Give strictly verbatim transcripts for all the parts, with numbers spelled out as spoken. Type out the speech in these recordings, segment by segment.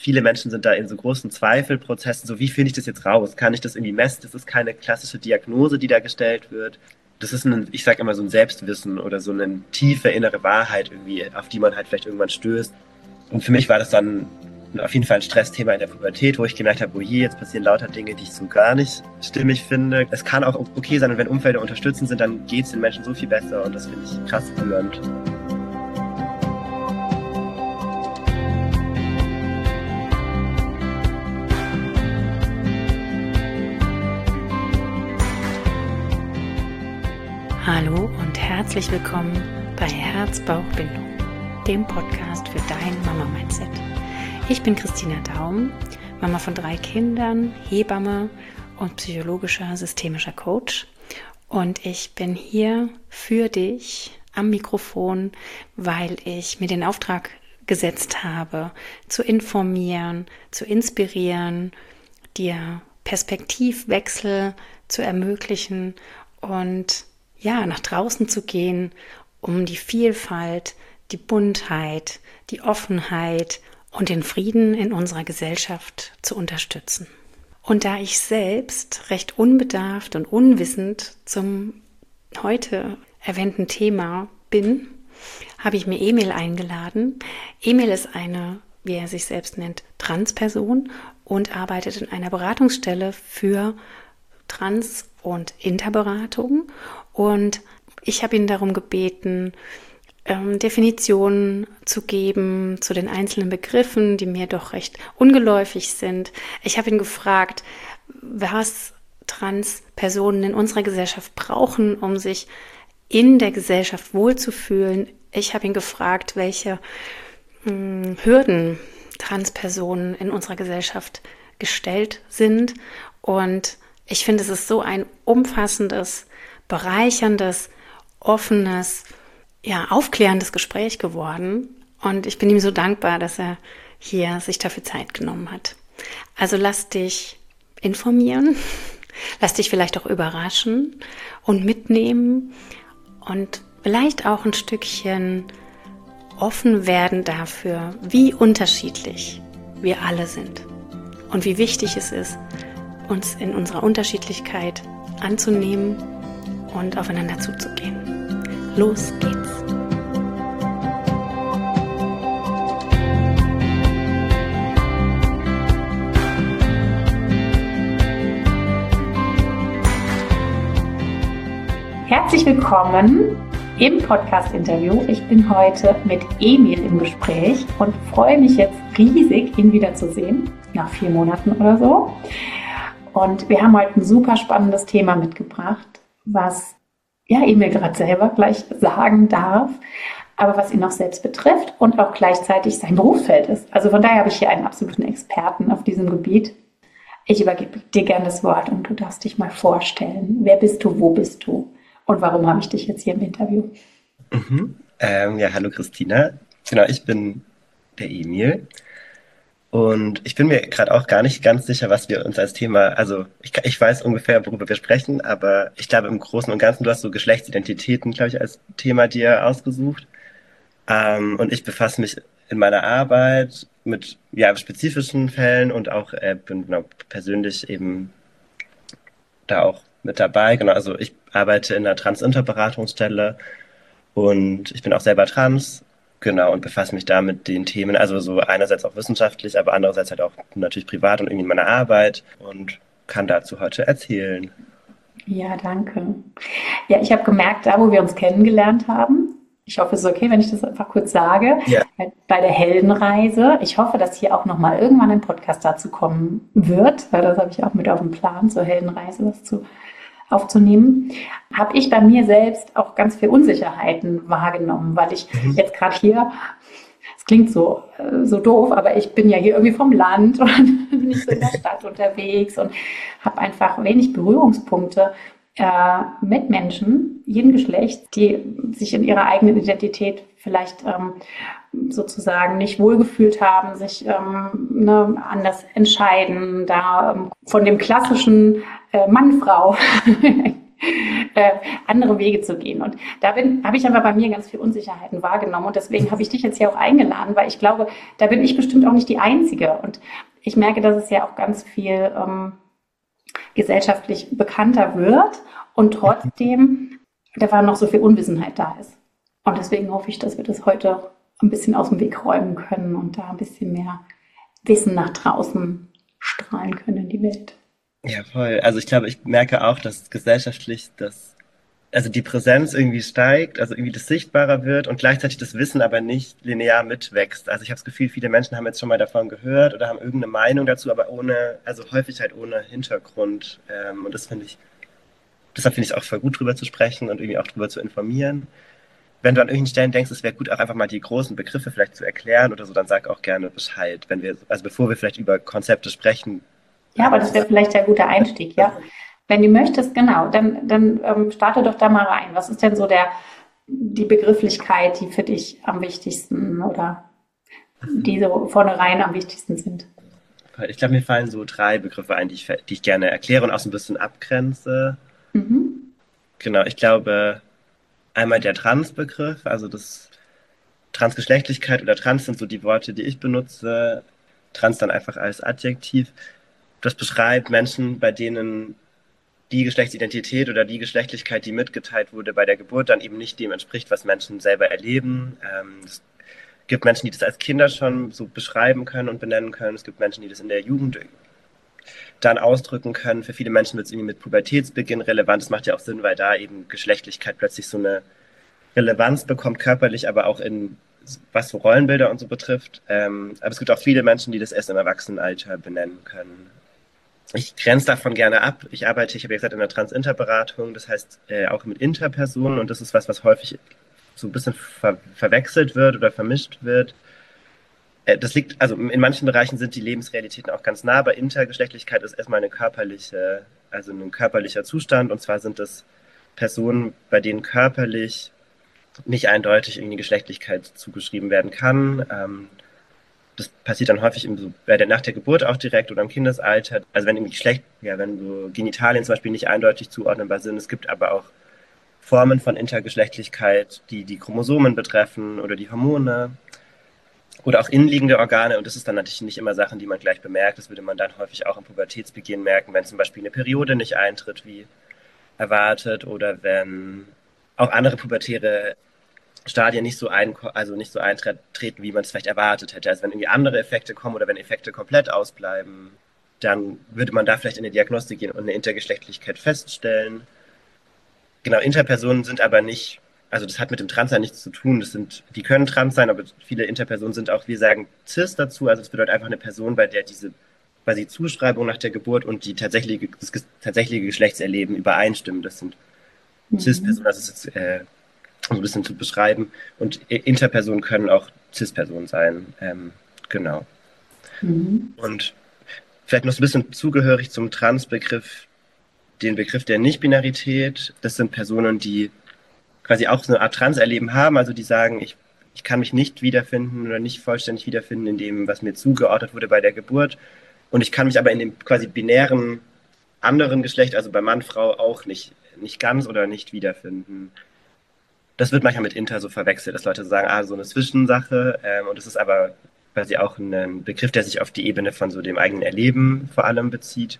viele Menschen sind da in so großen Zweifelprozessen, so wie finde ich das jetzt raus? Kann ich das irgendwie messen? Das ist keine klassische Diagnose, die da gestellt wird. Das ist ein, ich sage immer, so ein Selbstwissen oder so eine tiefe innere Wahrheit irgendwie, auf die man halt vielleicht irgendwann stößt. Und für mich war das dann auf jeden Fall ein Stressthema in der Pubertät, wo ich gemerkt habe, oh je, jetzt passieren lauter Dinge, die ich so gar nicht stimmig finde. Es kann auch okay sein, und wenn Umfelder unterstützend sind, dann geht es den Menschen so viel besser, und das finde ich krass rührend. Hallo und herzlich willkommen bei Herz-Bauch-Bindung, dem Podcast für dein Mama-Mindset. Ich bin Christina Daum, Mama von drei Kindern, Hebamme und psychologischer systemischer Coach. Und ich bin hier für dich am Mikrofon, weil ich mir den Auftrag gesetzt habe, zu informieren, zu inspirieren, dir Perspektivwechsel zu ermöglichen und ja, nach draußen zu gehen, um die Vielfalt, die Buntheit, die Offenheit und den Frieden in unserer Gesellschaft zu unterstützen. Und da ich selbst recht unbedarft und unwissend zum heute erwähnten Thema bin, habe ich mir Emil eingeladen. Emil ist eine, wie er sich selbst nennt, Transperson und arbeitet in einer Beratungsstelle für Trans- und Interberatung. Und ich habe ihn darum gebeten, ähm, Definitionen zu geben zu den einzelnen Begriffen, die mir doch recht ungeläufig sind. Ich habe ihn gefragt, was Transpersonen in unserer Gesellschaft brauchen, um sich in der Gesellschaft wohlzufühlen. Ich habe ihn gefragt, welche mh, Hürden Transpersonen in unserer Gesellschaft gestellt sind. Und ich finde, es ist so ein umfassendes, bereicherndes, offenes, ja, aufklärendes Gespräch geworden. Und ich bin ihm so dankbar, dass er hier sich dafür Zeit genommen hat. Also lass dich informieren, lass dich vielleicht auch überraschen und mitnehmen und vielleicht auch ein Stückchen offen werden dafür, wie unterschiedlich wir alle sind und wie wichtig es ist, uns in unserer Unterschiedlichkeit anzunehmen und aufeinander zuzugehen. Los geht's! Herzlich willkommen im Podcast-Interview. Ich bin heute mit Emil im Gespräch und freue mich jetzt riesig, ihn wiederzusehen, nach vier Monaten oder so. Und wir haben heute ein super spannendes Thema mitgebracht, was ja Emil gerade selber gleich sagen darf, aber was ihn auch selbst betrifft und auch gleichzeitig sein Berufsfeld ist. Also von daher habe ich hier einen absoluten Experten auf diesem Gebiet. Ich übergebe dir gerne das Wort und du darfst dich mal vorstellen. Wer bist du, wo bist du und warum habe ich dich jetzt hier im Interview? Mhm. Ähm, ja, hallo Christina. Genau, ich bin der Emil. Und ich bin mir gerade auch gar nicht ganz sicher, was wir uns als Thema, also ich, ich weiß ungefähr, worüber wir sprechen, aber ich glaube im Großen und Ganzen, du hast so Geschlechtsidentitäten, glaube ich, als Thema dir ausgesucht. Ähm, und ich befasse mich in meiner Arbeit mit ja, spezifischen Fällen und auch äh, bin genau, persönlich eben da auch mit dabei. Genau, also ich arbeite in einer Trans-Inter-Beratungsstelle und ich bin auch selber trans. Genau, und befasse mich da mit den Themen, also so einerseits auch wissenschaftlich, aber andererseits halt auch natürlich privat und irgendwie in meiner Arbeit und kann dazu heute erzählen. Ja, danke. Ja, ich habe gemerkt, da wo wir uns kennengelernt haben, ich hoffe, es ist okay, wenn ich das einfach kurz sage, Ja. bei der Heldenreise. Ich hoffe, dass hier auch nochmal irgendwann ein Podcast dazu kommen wird, weil das habe ich auch mit auf dem Plan, zur Heldenreise was zu aufzunehmen, habe ich bei mir selbst auch ganz viel Unsicherheiten wahrgenommen, weil ich mhm. jetzt gerade hier, es klingt so, so doof, aber ich bin ja hier irgendwie vom Land und bin nicht so in der Stadt unterwegs und habe einfach wenig Berührungspunkte äh, mit Menschen, jeden Geschlechts, die sich in ihrer eigenen Identität vielleicht ähm, sozusagen nicht wohlgefühlt haben, sich ähm, ne, anders entscheiden, da ähm, von dem klassischen äh, Mann-Frau äh, andere Wege zu gehen. Und da bin, habe ich aber bei mir ganz viel Unsicherheiten wahrgenommen. Und deswegen habe ich dich jetzt hier auch eingeladen, weil ich glaube, da bin ich bestimmt auch nicht die Einzige. Und ich merke, dass es ja auch ganz viel ähm, gesellschaftlich bekannter wird und trotzdem da war noch so viel Unwissenheit da ist. Und deswegen hoffe ich, dass wir das heute ein bisschen aus dem Weg räumen können und da ein bisschen mehr Wissen nach draußen strahlen können in die Welt. Ja, voll. Also ich glaube, ich merke auch, dass gesellschaftlich das, also die Präsenz irgendwie steigt, also irgendwie das sichtbarer wird und gleichzeitig das Wissen aber nicht linear mitwächst. Also ich habe das Gefühl, viele Menschen haben jetzt schon mal davon gehört oder haben irgendeine Meinung dazu, aber ohne, also häufig halt ohne Hintergrund. Ähm, und das finde ich, deshalb finde ich es auch voll gut, drüber zu sprechen und irgendwie auch drüber zu informieren. Wenn du an irgendwelchen Stellen denkst, es wäre gut, auch einfach mal die großen Begriffe vielleicht zu erklären oder so, dann sag auch gerne Bescheid, wenn wir, also bevor wir vielleicht über Konzepte sprechen. Ja, aber das wäre vielleicht ein guter Einstieg, ja. Wenn du möchtest, genau, dann, dann ähm, starte doch da mal rein. Was ist denn so der, die Begrifflichkeit, die für dich am wichtigsten oder die so vornherein am wichtigsten sind? Ich glaube, mir fallen so drei Begriffe ein, die ich, die ich gerne erkläre und auch so ein bisschen abgrenze. Mhm. Genau, ich glaube, einmal der Trans-Begriff, also das Transgeschlechtlichkeit oder Trans sind so die Worte, die ich benutze. Trans dann einfach als Adjektiv. Das beschreibt Menschen, bei denen die Geschlechtsidentität oder die Geschlechtlichkeit, die mitgeteilt wurde bei der Geburt, dann eben nicht dem entspricht, was Menschen selber erleben. Ähm, es gibt Menschen, die das als Kinder schon so beschreiben können und benennen können. Es gibt Menschen, die das in der Jugend dann ausdrücken können. Für viele Menschen wird es irgendwie mit Pubertätsbeginn relevant. Das macht ja auch Sinn, weil da eben Geschlechtlichkeit plötzlich so eine Relevanz bekommt, körperlich, aber auch in was so Rollenbilder und so betrifft. Ähm, aber es gibt auch viele Menschen, die das erst im Erwachsenenalter benennen können. Ich grenze davon gerne ab. Ich arbeite, ich habe ja gesagt, in der Trans-Inter-Beratung, das heißt äh, auch mit Interpersonen und das ist was, was häufig so ein bisschen ver verwechselt wird oder vermischt wird. Äh, das liegt, also in manchen Bereichen sind die Lebensrealitäten auch ganz nah, aber Intergeschlechtlichkeit ist erstmal eine körperliche, also ein körperlicher Zustand und zwar sind das Personen, bei denen körperlich nicht eindeutig irgendwie Geschlechtlichkeit zugeschrieben werden kann. Ähm, das passiert dann häufig im, so, bei der, nach der Geburt auch direkt oder im Kindesalter. Also wenn irgendwie Geschlecht, ja, wenn so Genitalien zum Beispiel nicht eindeutig zuordnenbar sind. Es gibt aber auch Formen von Intergeschlechtlichkeit, die die Chromosomen betreffen oder die Hormone oder auch innenliegende Organe. Und das ist dann natürlich nicht immer Sachen, die man gleich bemerkt. Das würde man dann häufig auch im Pubertätsbeginn merken, wenn zum Beispiel eine Periode nicht eintritt, wie erwartet, oder wenn auch andere pubertäre Stadien nicht so ein, also nicht so eintreten, wie man es vielleicht erwartet hätte. Also wenn irgendwie andere Effekte kommen oder wenn Effekte komplett ausbleiben, dann würde man da vielleicht in eine Diagnostik gehen und eine Intergeschlechtlichkeit feststellen. Genau, Interpersonen sind aber nicht, also das hat mit dem Transsein nichts zu tun. Das sind, die können trans sein, aber viele Interpersonen sind auch, wir sagen cis dazu. Also es bedeutet einfach eine Person, bei der diese quasi Zuschreibung nach der Geburt und die tatsächliche, das tatsächliche Geschlechtserleben übereinstimmen. Das sind mhm. Cis-Personen, das ist jetzt äh, so ein bisschen zu beschreiben. Und Interpersonen können auch Cis-Personen sein. Ähm, genau. Mhm. Und vielleicht noch so ein bisschen zugehörig zum Trans-Begriff, den Begriff der Nicht-Binarität. Das sind Personen, die quasi auch so eine Art Trans-Erleben haben, also die sagen, ich, ich kann mich nicht wiederfinden oder nicht vollständig wiederfinden in dem, was mir zugeordnet wurde bei der Geburt. Und ich kann mich aber in dem quasi binären anderen Geschlecht, also bei Mann, Frau, auch nicht, nicht ganz oder nicht wiederfinden. Das wird manchmal mit Inter so verwechselt, dass Leute sagen, ah, so eine Zwischensache. Ähm, und es ist aber quasi auch ein Begriff, der sich auf die Ebene von so dem eigenen Erleben vor allem bezieht.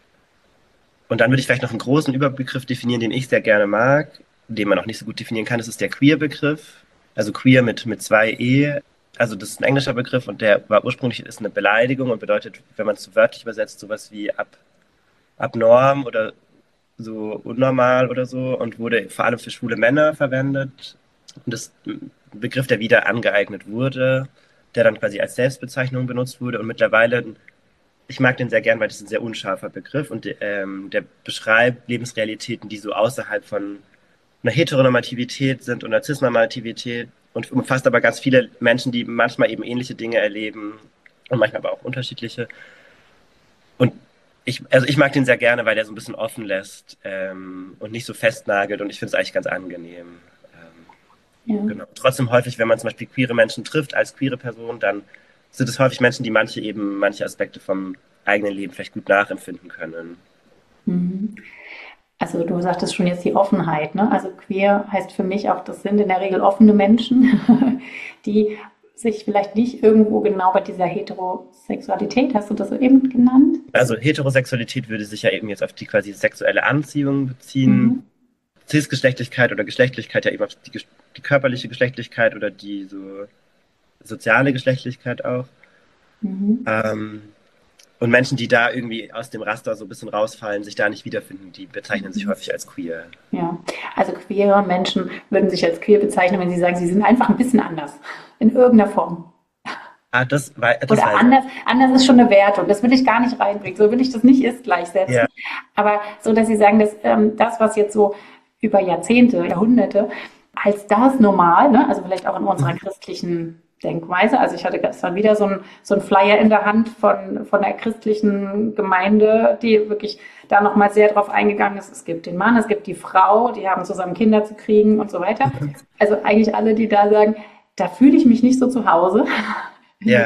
Und dann würde ich vielleicht noch einen großen Überbegriff definieren, den ich sehr gerne mag, den man auch nicht so gut definieren kann. Das ist der Queer-Begriff. Also Queer mit, mit zwei E. Also das ist ein englischer Begriff und der war ursprünglich ist eine Beleidigung und bedeutet, wenn man es so wörtlich übersetzt, sowas wie ab, abnorm oder so unnormal oder so und wurde vor allem für schwule Männer verwendet. Und das ist ein Begriff, der wieder angeeignet wurde, der dann quasi als Selbstbezeichnung benutzt wurde und mittlerweile, ich mag den sehr gern, weil das ist ein sehr unscharfer Begriff und ähm, der beschreibt Lebensrealitäten, die so außerhalb von einer Heteronormativität sind und einer Cisnormativität und umfasst aber ganz viele Menschen, die manchmal eben ähnliche Dinge erleben und manchmal aber auch unterschiedliche. Und ich, also ich mag den sehr gerne, weil der so ein bisschen offen lässt ähm, und nicht so festnagelt und ich finde es eigentlich ganz angenehm. Ähm, ja. Genau. Trotzdem häufig, wenn man zum Beispiel queere Menschen trifft als queere Person, dann sind es häufig Menschen, die manche eben manche Aspekte vom eigenen Leben vielleicht gut nachempfinden können. Mhm. Also du sagtest schon jetzt die Offenheit, ne? Also queer heißt für mich auch, das sind in der Regel offene Menschen, die sich vielleicht nicht irgendwo genau bei dieser Heterosexualität, hast du das so eben genannt? Also Heterosexualität würde sich ja eben jetzt auf die quasi sexuelle Anziehung beziehen. Mhm. Cisgeschlechtlichkeit oder Geschlechtlichkeit ja eben auf die, die körperliche Geschlechtlichkeit oder die so soziale Geschlechtlichkeit auch. Mhm. Ähm, und Menschen, die da irgendwie aus dem Raster so ein bisschen rausfallen, sich da nicht wiederfinden, die bezeichnen sich häufig als queer. Ja, also queere Menschen würden sich als queer bezeichnen, wenn sie sagen, sie sind einfach ein bisschen anders. In irgendeiner Form. Ah, das war das Oder heißt, anders, anders ist schon eine Wertung. Das will ich gar nicht reinbringen. So will ich das nicht ist gleichsetzen. ja. Aber so, dass sie sagen, dass ähm, das, was jetzt so über Jahrzehnte, Jahrhunderte als das normal, ne, also vielleicht auch in unserer christlichen Denkweise. Also ich hatte gestern wieder so ein, so ein Flyer in der Hand von, von der christlichen Gemeinde, die wirklich da nochmal sehr drauf eingegangen ist. Es gibt den Mann, es gibt die Frau, die haben zusammen Kinder zu kriegen und so weiter. Also eigentlich alle, die da sagen, da fühle ich mich nicht so zu Hause. Ja.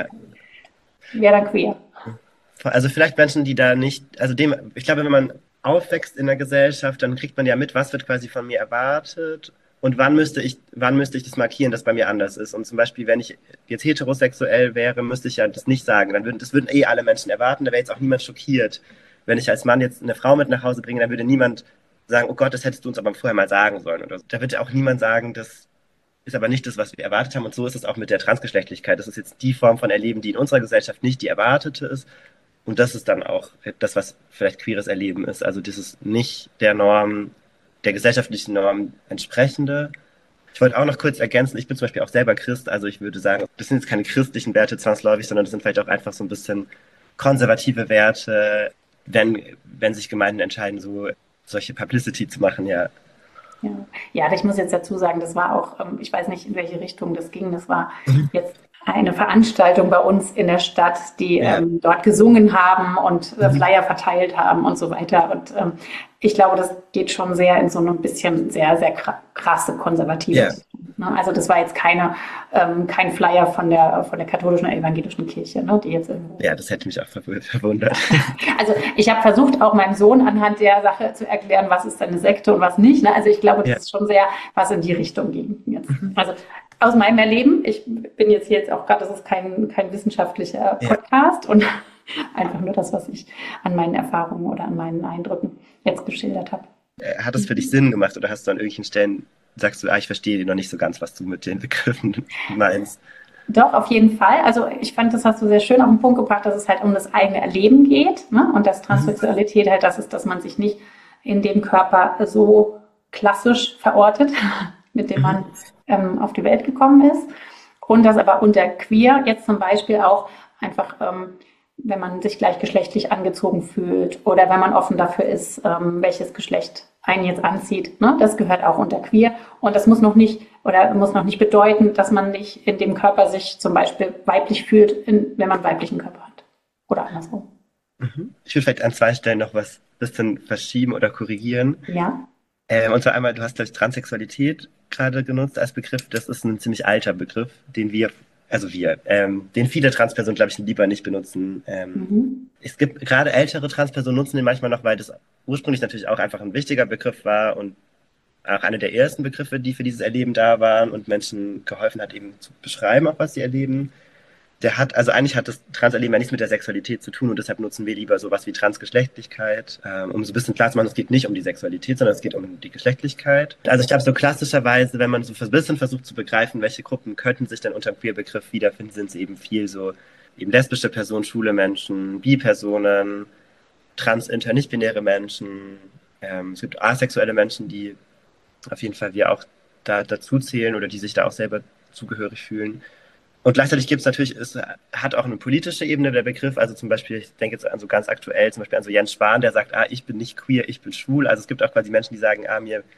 Wäre dann queer. Also vielleicht Menschen, die da nicht, also dem, ich glaube, wenn man aufwächst in der Gesellschaft, dann kriegt man ja mit, was wird quasi von mir erwartet und wann müsste ich, wann müsste ich das markieren, dass bei mir anders ist. Und zum Beispiel, wenn ich jetzt heterosexuell wäre, müsste ich ja das nicht sagen. Dann würden, das würden eh alle Menschen erwarten, da wäre jetzt auch niemand schockiert. Wenn ich als Mann jetzt eine Frau mit nach Hause bringe, dann würde niemand sagen, oh Gott, das hättest du uns aber vorher mal sagen sollen. Oder so. Da wird ja auch niemand sagen, das ist aber nicht das, was wir erwartet haben. Und so ist es auch mit der Transgeschlechtlichkeit. Das ist jetzt die Form von Erleben, die in unserer Gesellschaft nicht die erwartete ist. Und das ist dann auch das, was vielleicht queeres Erleben ist. Also das ist nicht der Norm, der gesellschaftlichen Norm entsprechende. Ich wollte auch noch kurz ergänzen, ich bin zum Beispiel auch selber Christ, also ich würde sagen, das sind jetzt keine christlichen Werte zwangsläufig, sondern das sind vielleicht auch einfach so ein bisschen konservative Werte, wenn, wenn sich Gemeinden entscheiden, so solche Publicity zu machen, ja. Ja. Ja, ich muss jetzt dazu sagen, das war auch, ähm, ich weiß nicht, in welche Richtung das ging, das war jetzt eine Veranstaltung bei uns in der Stadt, die Ja. ähm, dort gesungen haben und äh, Flyer verteilt haben und so weiter. Und ähm, ich glaube, das geht schon sehr in so ein bisschen sehr, sehr krasse konservative. Ja. Ne? Also das war jetzt keine, ähm, kein Flyer von der, von der katholischen oder evangelischen Kirche, ne? Die jetzt irgendwo. Ja, das hätte mich auch verwundert. Also ich habe versucht, auch meinem Sohn anhand der Sache zu erklären, was ist eine Sekte und was nicht. Ne? Also ich glaube, das Ja. ist schon sehr, was in die Richtung ging jetzt. Also aus meinem Erleben, ich bin jetzt hier jetzt auch gerade, das ist kein, kein wissenschaftlicher Podcast ja. und einfach nur das, was ich an meinen Erfahrungen oder an meinen Eindrücken jetzt geschildert habe. Hat das für dich Sinn gemacht oder hast du an irgendwelchen Stellen, sagst du, ah, ich verstehe noch nicht so ganz, was du mit den Begriffen meinst? Doch, auf jeden Fall. Also ich fand, das hast du sehr schön auf den Punkt gebracht, dass es halt um das eigene Erleben geht, ne? Und dass Transsexualität halt das ist, dass man sich nicht in dem Körper so klassisch verortet, mit dem man ähm, auf die Welt gekommen ist. Und dass aber unter queer jetzt zum Beispiel auch einfach, ähm, wenn man sich gleichgeschlechtlich angezogen fühlt oder wenn man offen dafür ist, ähm, welches Geschlecht einen jetzt anzieht, ne? Das gehört auch unter queer. Und das muss noch nicht oder muss noch nicht bedeuten, dass man nicht in dem Körper sich zum Beispiel weiblich fühlt, in, wenn man einen weiblichen Körper hat. Oder andersrum. Ich würde vielleicht an zwei Stellen noch was bisschen verschieben oder korrigieren. Ja. Ähm, und zwar einmal, du hast, glaube ich, Transsexualität gerade genutzt als Begriff. Das ist ein ziemlich alter Begriff, den wir, also wir, ähm, den viele Transpersonen, glaube ich, lieber nicht benutzen. Ähm, mhm. Es gibt gerade ältere Transpersonen nutzen den manchmal noch, weil das ursprünglich natürlich auch einfach ein wichtiger Begriff war und auch einer der ersten Begriffe, die für dieses Erleben da waren und Menschen geholfen hat, eben zu beschreiben, auch was sie erleben. Der hat, also eigentlich hat das Transerleben ja nichts mit der Sexualität zu tun und deshalb nutzen wir lieber sowas wie Transgeschlechtlichkeit, ähm, um so ein bisschen klar zu machen, es geht nicht um die Sexualität, sondern es geht um die Geschlechtlichkeit. Also ich glaube, so klassischerweise, wenn man so ein bisschen versucht zu begreifen, welche Gruppen könnten sich dann unter dem Queer-Begriff wiederfinden, sind es eben viel so eben lesbische Personen, schwule Menschen, Bi-Personen, trans-, inter-, nicht-binäre Menschen. Ähm, es gibt asexuelle Menschen, die auf jeden Fall wir auch da dazu zählen oder die sich da auch selber zugehörig fühlen. Und gleichzeitig gibt es natürlich, es hat auch eine politische Ebene der Begriff, also zum Beispiel, ich denke jetzt an so ganz aktuell, zum Beispiel an so Jens Spahn, der sagt, ah, ich bin nicht queer, ich bin schwul. Also es gibt auch quasi Menschen, die sagen, ah, mir,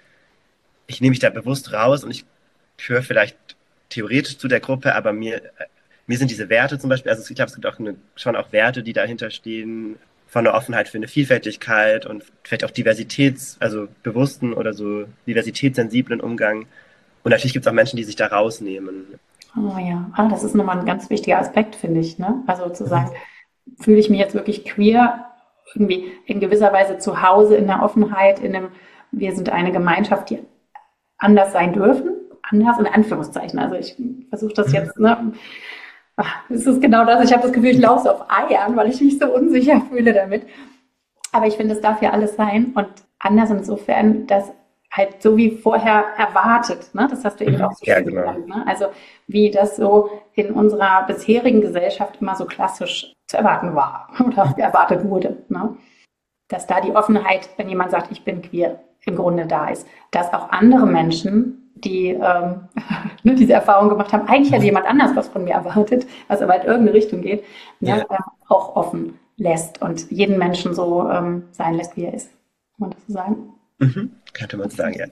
ich nehme mich da bewusst raus und ich gehöre vielleicht theoretisch zu der Gruppe, aber mir, mir sind diese Werte zum Beispiel, also ich glaube, es gibt auch eine, schon auch Werte, die dahinter stehen, von der Offenheit für eine Vielfältigkeit und vielleicht auch Diversitäts-, also bewussten oder so diversitätssensiblen Umgang. Und natürlich gibt es auch Menschen, die sich da rausnehmen. Oh ja, ah, das ist nochmal ein ganz wichtiger Aspekt, finde ich. Ne? Also zu sagen, fühle ich mich jetzt wirklich queer irgendwie in gewisser Weise zu Hause in der Offenheit, in einem, wir sind eine Gemeinschaft, die anders sein dürfen, anders in Anführungszeichen. Also ich versuche das jetzt, ne, es ist genau das, ich habe das Gefühl, ich laufe so auf Eiern, weil ich mich so unsicher fühle damit. Aber ich finde, es darf ja alles sein und anders insofern, dass halt so wie vorher erwartet, ne? Das hast du eben auch so Ja, schön genau. gesagt, ne? Also wie das so in unserer bisherigen Gesellschaft immer so klassisch zu erwarten war oder erwartet wurde, ne? Dass da die Offenheit, wenn jemand sagt, ich bin queer, im Grunde da ist, dass auch andere Menschen, die ähm, ne, diese Erfahrung gemacht haben, eigentlich hat jemand anders was von mir erwartet, was aber in irgendeine Richtung geht, ne? Ja. äh, auch offen lässt und jeden Menschen so ähm, sein lässt, wie er ist. Kann man das so sagen? Mhm. Könnte man sagen, ja.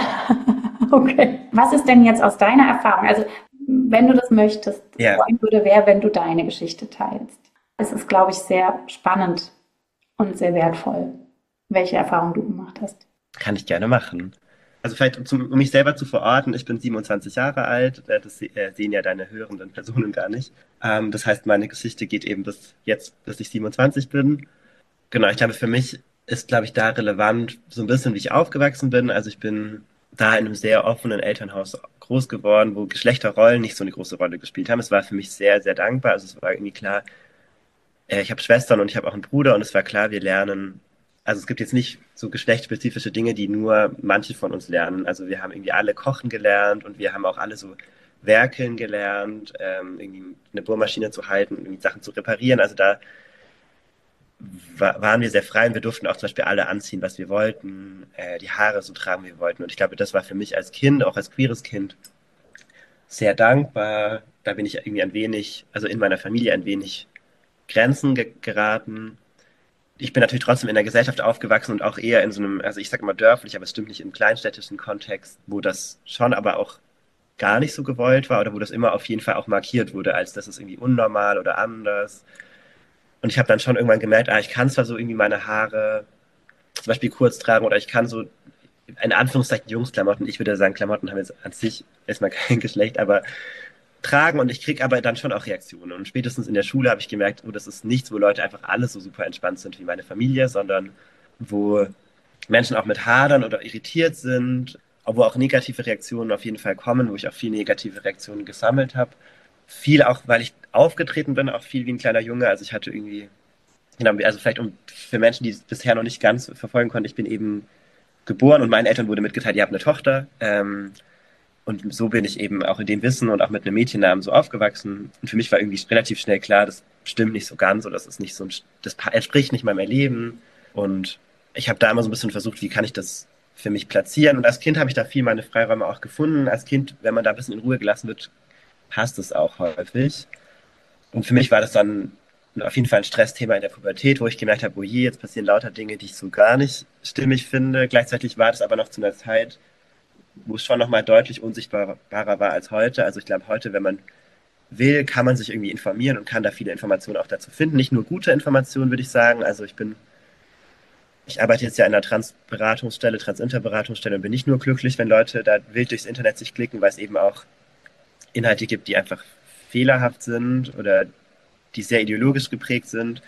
Okay. Was ist denn jetzt aus deiner Erfahrung? Also, wenn du das möchtest, Ja. freuen würde, wäre, wenn du deine Geschichte teilst. Es ist, glaube ich, sehr spannend und sehr wertvoll, welche Erfahrung du gemacht hast. Kann ich gerne machen. Also vielleicht, um, zum, um mich selber zu verorten, ich bin siebenundzwanzig Jahre alt, äh, das se- äh, sehen ja deine hörenden Personen gar nicht. Ähm, das heißt, meine Geschichte geht eben bis jetzt, bis ich siebenundzwanzig bin. Genau, ich glaube, für mich ist, glaube ich, da relevant so ein bisschen, wie ich aufgewachsen bin. Also ich bin da in einem sehr offenen Elternhaus groß geworden, wo Geschlechterrollen nicht so eine große Rolle gespielt haben. Es war für mich sehr, sehr dankbar. Also es war irgendwie klar, äh, ich habe Schwestern und ich habe auch einen Bruder und es war klar, wir lernen. Also es gibt jetzt nicht so geschlechtsspezifische Dinge, die nur manche von uns lernen. Also wir haben irgendwie alle kochen gelernt und wir haben auch alle so werkeln gelernt, ähm, irgendwie eine Bohrmaschine zu halten, irgendwie Sachen zu reparieren. Also da wa- waren wir sehr frei und wir durften auch zum Beispiel alle anziehen, was wir wollten, äh, die Haare so tragen, wie wir wollten. Und ich glaube, das war für mich als Kind, auch als queeres Kind, sehr dankbar. Da bin ich irgendwie ein wenig, also in meiner Familie ein wenig Grenzen ge geraten. Ich bin natürlich trotzdem in der Gesellschaft aufgewachsen und auch eher in so einem, also ich sage immer dörflich, aber es stimmt nicht, im kleinstädtischen Kontext, wo das schon aber auch gar nicht so gewollt war oder wo das immer auf jeden Fall auch markiert wurde, als das ist irgendwie unnormal oder anders. Und ich habe dann schon irgendwann gemerkt, ah, ich kann zwar so irgendwie meine Haare zum Beispiel kurz tragen oder ich kann so in Anführungszeichen Jungsklamotten, ich würde sagen, Klamotten haben jetzt an sich erstmal kein Geschlecht, aber tragen und ich kriege aber dann schon auch Reaktionen. Und spätestens in der Schule habe ich gemerkt, oh, das ist nichts, wo Leute einfach alle so super entspannt sind wie meine Familie, sondern wo Menschen auch mit hadern oder irritiert sind, wo auch negative Reaktionen auf jeden Fall kommen, wo ich auch viel negative Reaktionen gesammelt habe. Viel auch, weil ich aufgetreten bin, auch viel wie ein kleiner Junge. Also ich hatte irgendwie, genau, also vielleicht um für Menschen, die es bisher noch nicht ganz verfolgen konnten, ich bin eben geboren und meinen Eltern wurde mitgeteilt, ihr habt eine Tochter. Ähm, und so bin ich eben auch in dem Wissen und auch mit einem Mädchennamen so aufgewachsen. Und für mich war irgendwie relativ schnell klar, das stimmt nicht so ganz oder das ist nicht so ein, das entspricht nicht meinem Erleben. Und ich habe da immer so ein bisschen versucht, wie kann ich das für mich platzieren. Und als Kind habe ich da viel meine Freiräume auch gefunden. Als Kind, wenn man da ein bisschen in Ruhe gelassen wird, passt es auch häufig. Und für mich war das dann auf jeden Fall ein Stressthema in der Pubertät, wo ich gemerkt habe, oh je, jetzt passieren lauter Dinge, die ich so gar nicht stimmig finde. Gleichzeitig war das aber noch zu einer Zeit, wo es schon nochmal deutlich unsichtbarer war als heute. Also ich glaube, heute, wenn man will, kann man sich irgendwie informieren und kann da viele Informationen auch dazu finden. Nicht nur gute Informationen, würde ich sagen. Also ich bin, ich arbeite jetzt ja in einer Transberatungsstelle, Transinterberatungsstelle und bin nicht nur glücklich, wenn Leute da wild durchs Internet sich klicken, weil es eben auch Inhalte gibt, die einfach fehlerhaft sind oder die sehr ideologisch geprägt sind.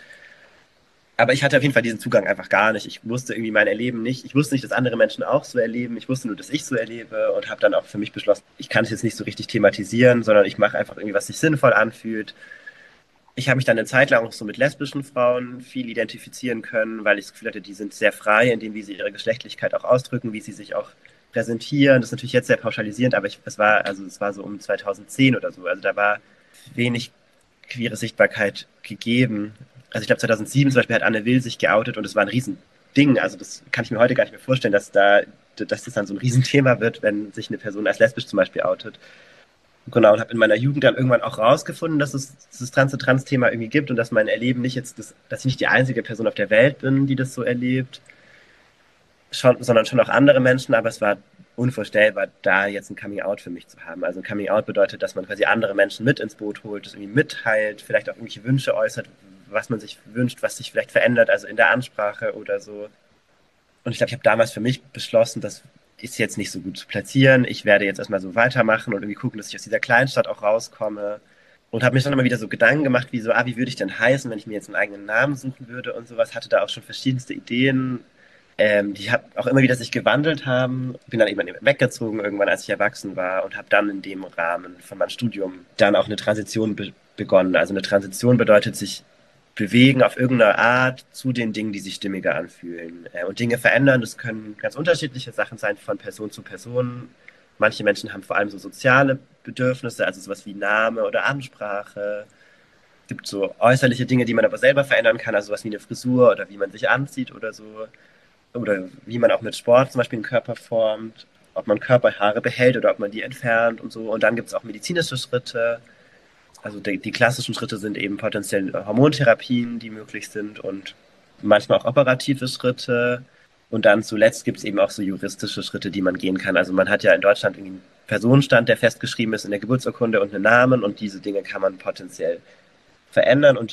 Aber ich hatte auf jeden Fall diesen Zugang einfach gar nicht. Ich wusste irgendwie mein Erleben nicht. Ich wusste nicht, dass andere Menschen auch so erleben. Ich wusste nur, dass ich so erlebe und habe dann auch für mich beschlossen, ich kann es jetzt nicht so richtig thematisieren, sondern ich mache einfach irgendwie, was sich sinnvoll anfühlt. Ich habe mich dann eine Zeit lang auch so mit lesbischen Frauen viel identifizieren können, weil ich das Gefühl hatte, die sind sehr frei in dem, wie sie ihre Geschlechtlichkeit auch ausdrücken, wie sie sich auch präsentieren. Das ist natürlich jetzt sehr pauschalisierend, aber ich, es war, also es war so um zweitausendzehn oder so. Also da war wenig queere Sichtbarkeit gegeben. Also ich glaube zweitausendsieben zum Beispiel hat Anne Will sich geoutet und es war ein Riesending. Also das kann ich mir heute gar nicht mehr vorstellen, dass da, dass das dann so ein Riesenthema wird, wenn sich eine Person als lesbisch zum Beispiel outet. Genau, und habe in meiner Jugend dann irgendwann auch rausgefunden, dass es das Trans-Trans-Thema irgendwie gibt und dass mein Erleben nicht jetzt, das, dass ich nicht die einzige Person auf der Welt bin, die das so erlebt, schon, sondern schon auch andere Menschen, aber es war unvorstellbar, da jetzt ein Coming-out für mich zu haben. Also ein Coming-out bedeutet, dass man quasi andere Menschen mit ins Boot holt, das irgendwie mitteilt, vielleicht auch irgendwelche Wünsche äußert, was man sich wünscht, was sich vielleicht verändert, also in der Ansprache oder so. Und ich glaube, ich habe damals für mich beschlossen, das ist jetzt nicht so gut zu platzieren. Ich werde jetzt erstmal so weitermachen und irgendwie gucken, dass ich aus dieser Kleinstadt auch rauskomme. und habe mir dann immer wieder so Gedanken gemacht, wie so, ah, wie würde ich denn heißen, wenn ich mir jetzt einen eigenen Namen suchen würde und sowas, hatte da auch schon verschiedenste Ideen, ähm, die hab auch immer wieder sich gewandelt haben. Bin dann eben weggezogen irgendwann, als ich erwachsen war und habe dann in dem Rahmen von meinem Studium dann auch eine Transition be begonnen. Also eine Transition bedeutet sich bewegen auf irgendeine Art zu den Dingen, die sich stimmiger anfühlen. Äh, und Dinge verändern, das können ganz unterschiedliche Sachen sein von Person zu Person. Manche Menschen haben vor allem so soziale Bedürfnisse, also sowas wie Name oder Ansprache. Es gibt so äußerliche Dinge, die man aber selber verändern kann, also sowas wie eine Frisur oder wie man sich anzieht oder so. Oder wie man auch mit Sport zum Beispiel den Körper formt, ob man Körperhaare behält oder ob man die entfernt und so. Und dann gibt es auch medizinische Schritte. Also die, die klassischen Schritte sind eben potenziell Hormontherapien, die möglich sind und manchmal auch operative Schritte. Und dann zuletzt gibt es eben auch so juristische Schritte, die man gehen kann. Also man hat ja in Deutschland irgendwie einen Personenstand, der festgeschrieben ist in der Geburtsurkunde und einen Namen und diese Dinge kann man potenziell verändern und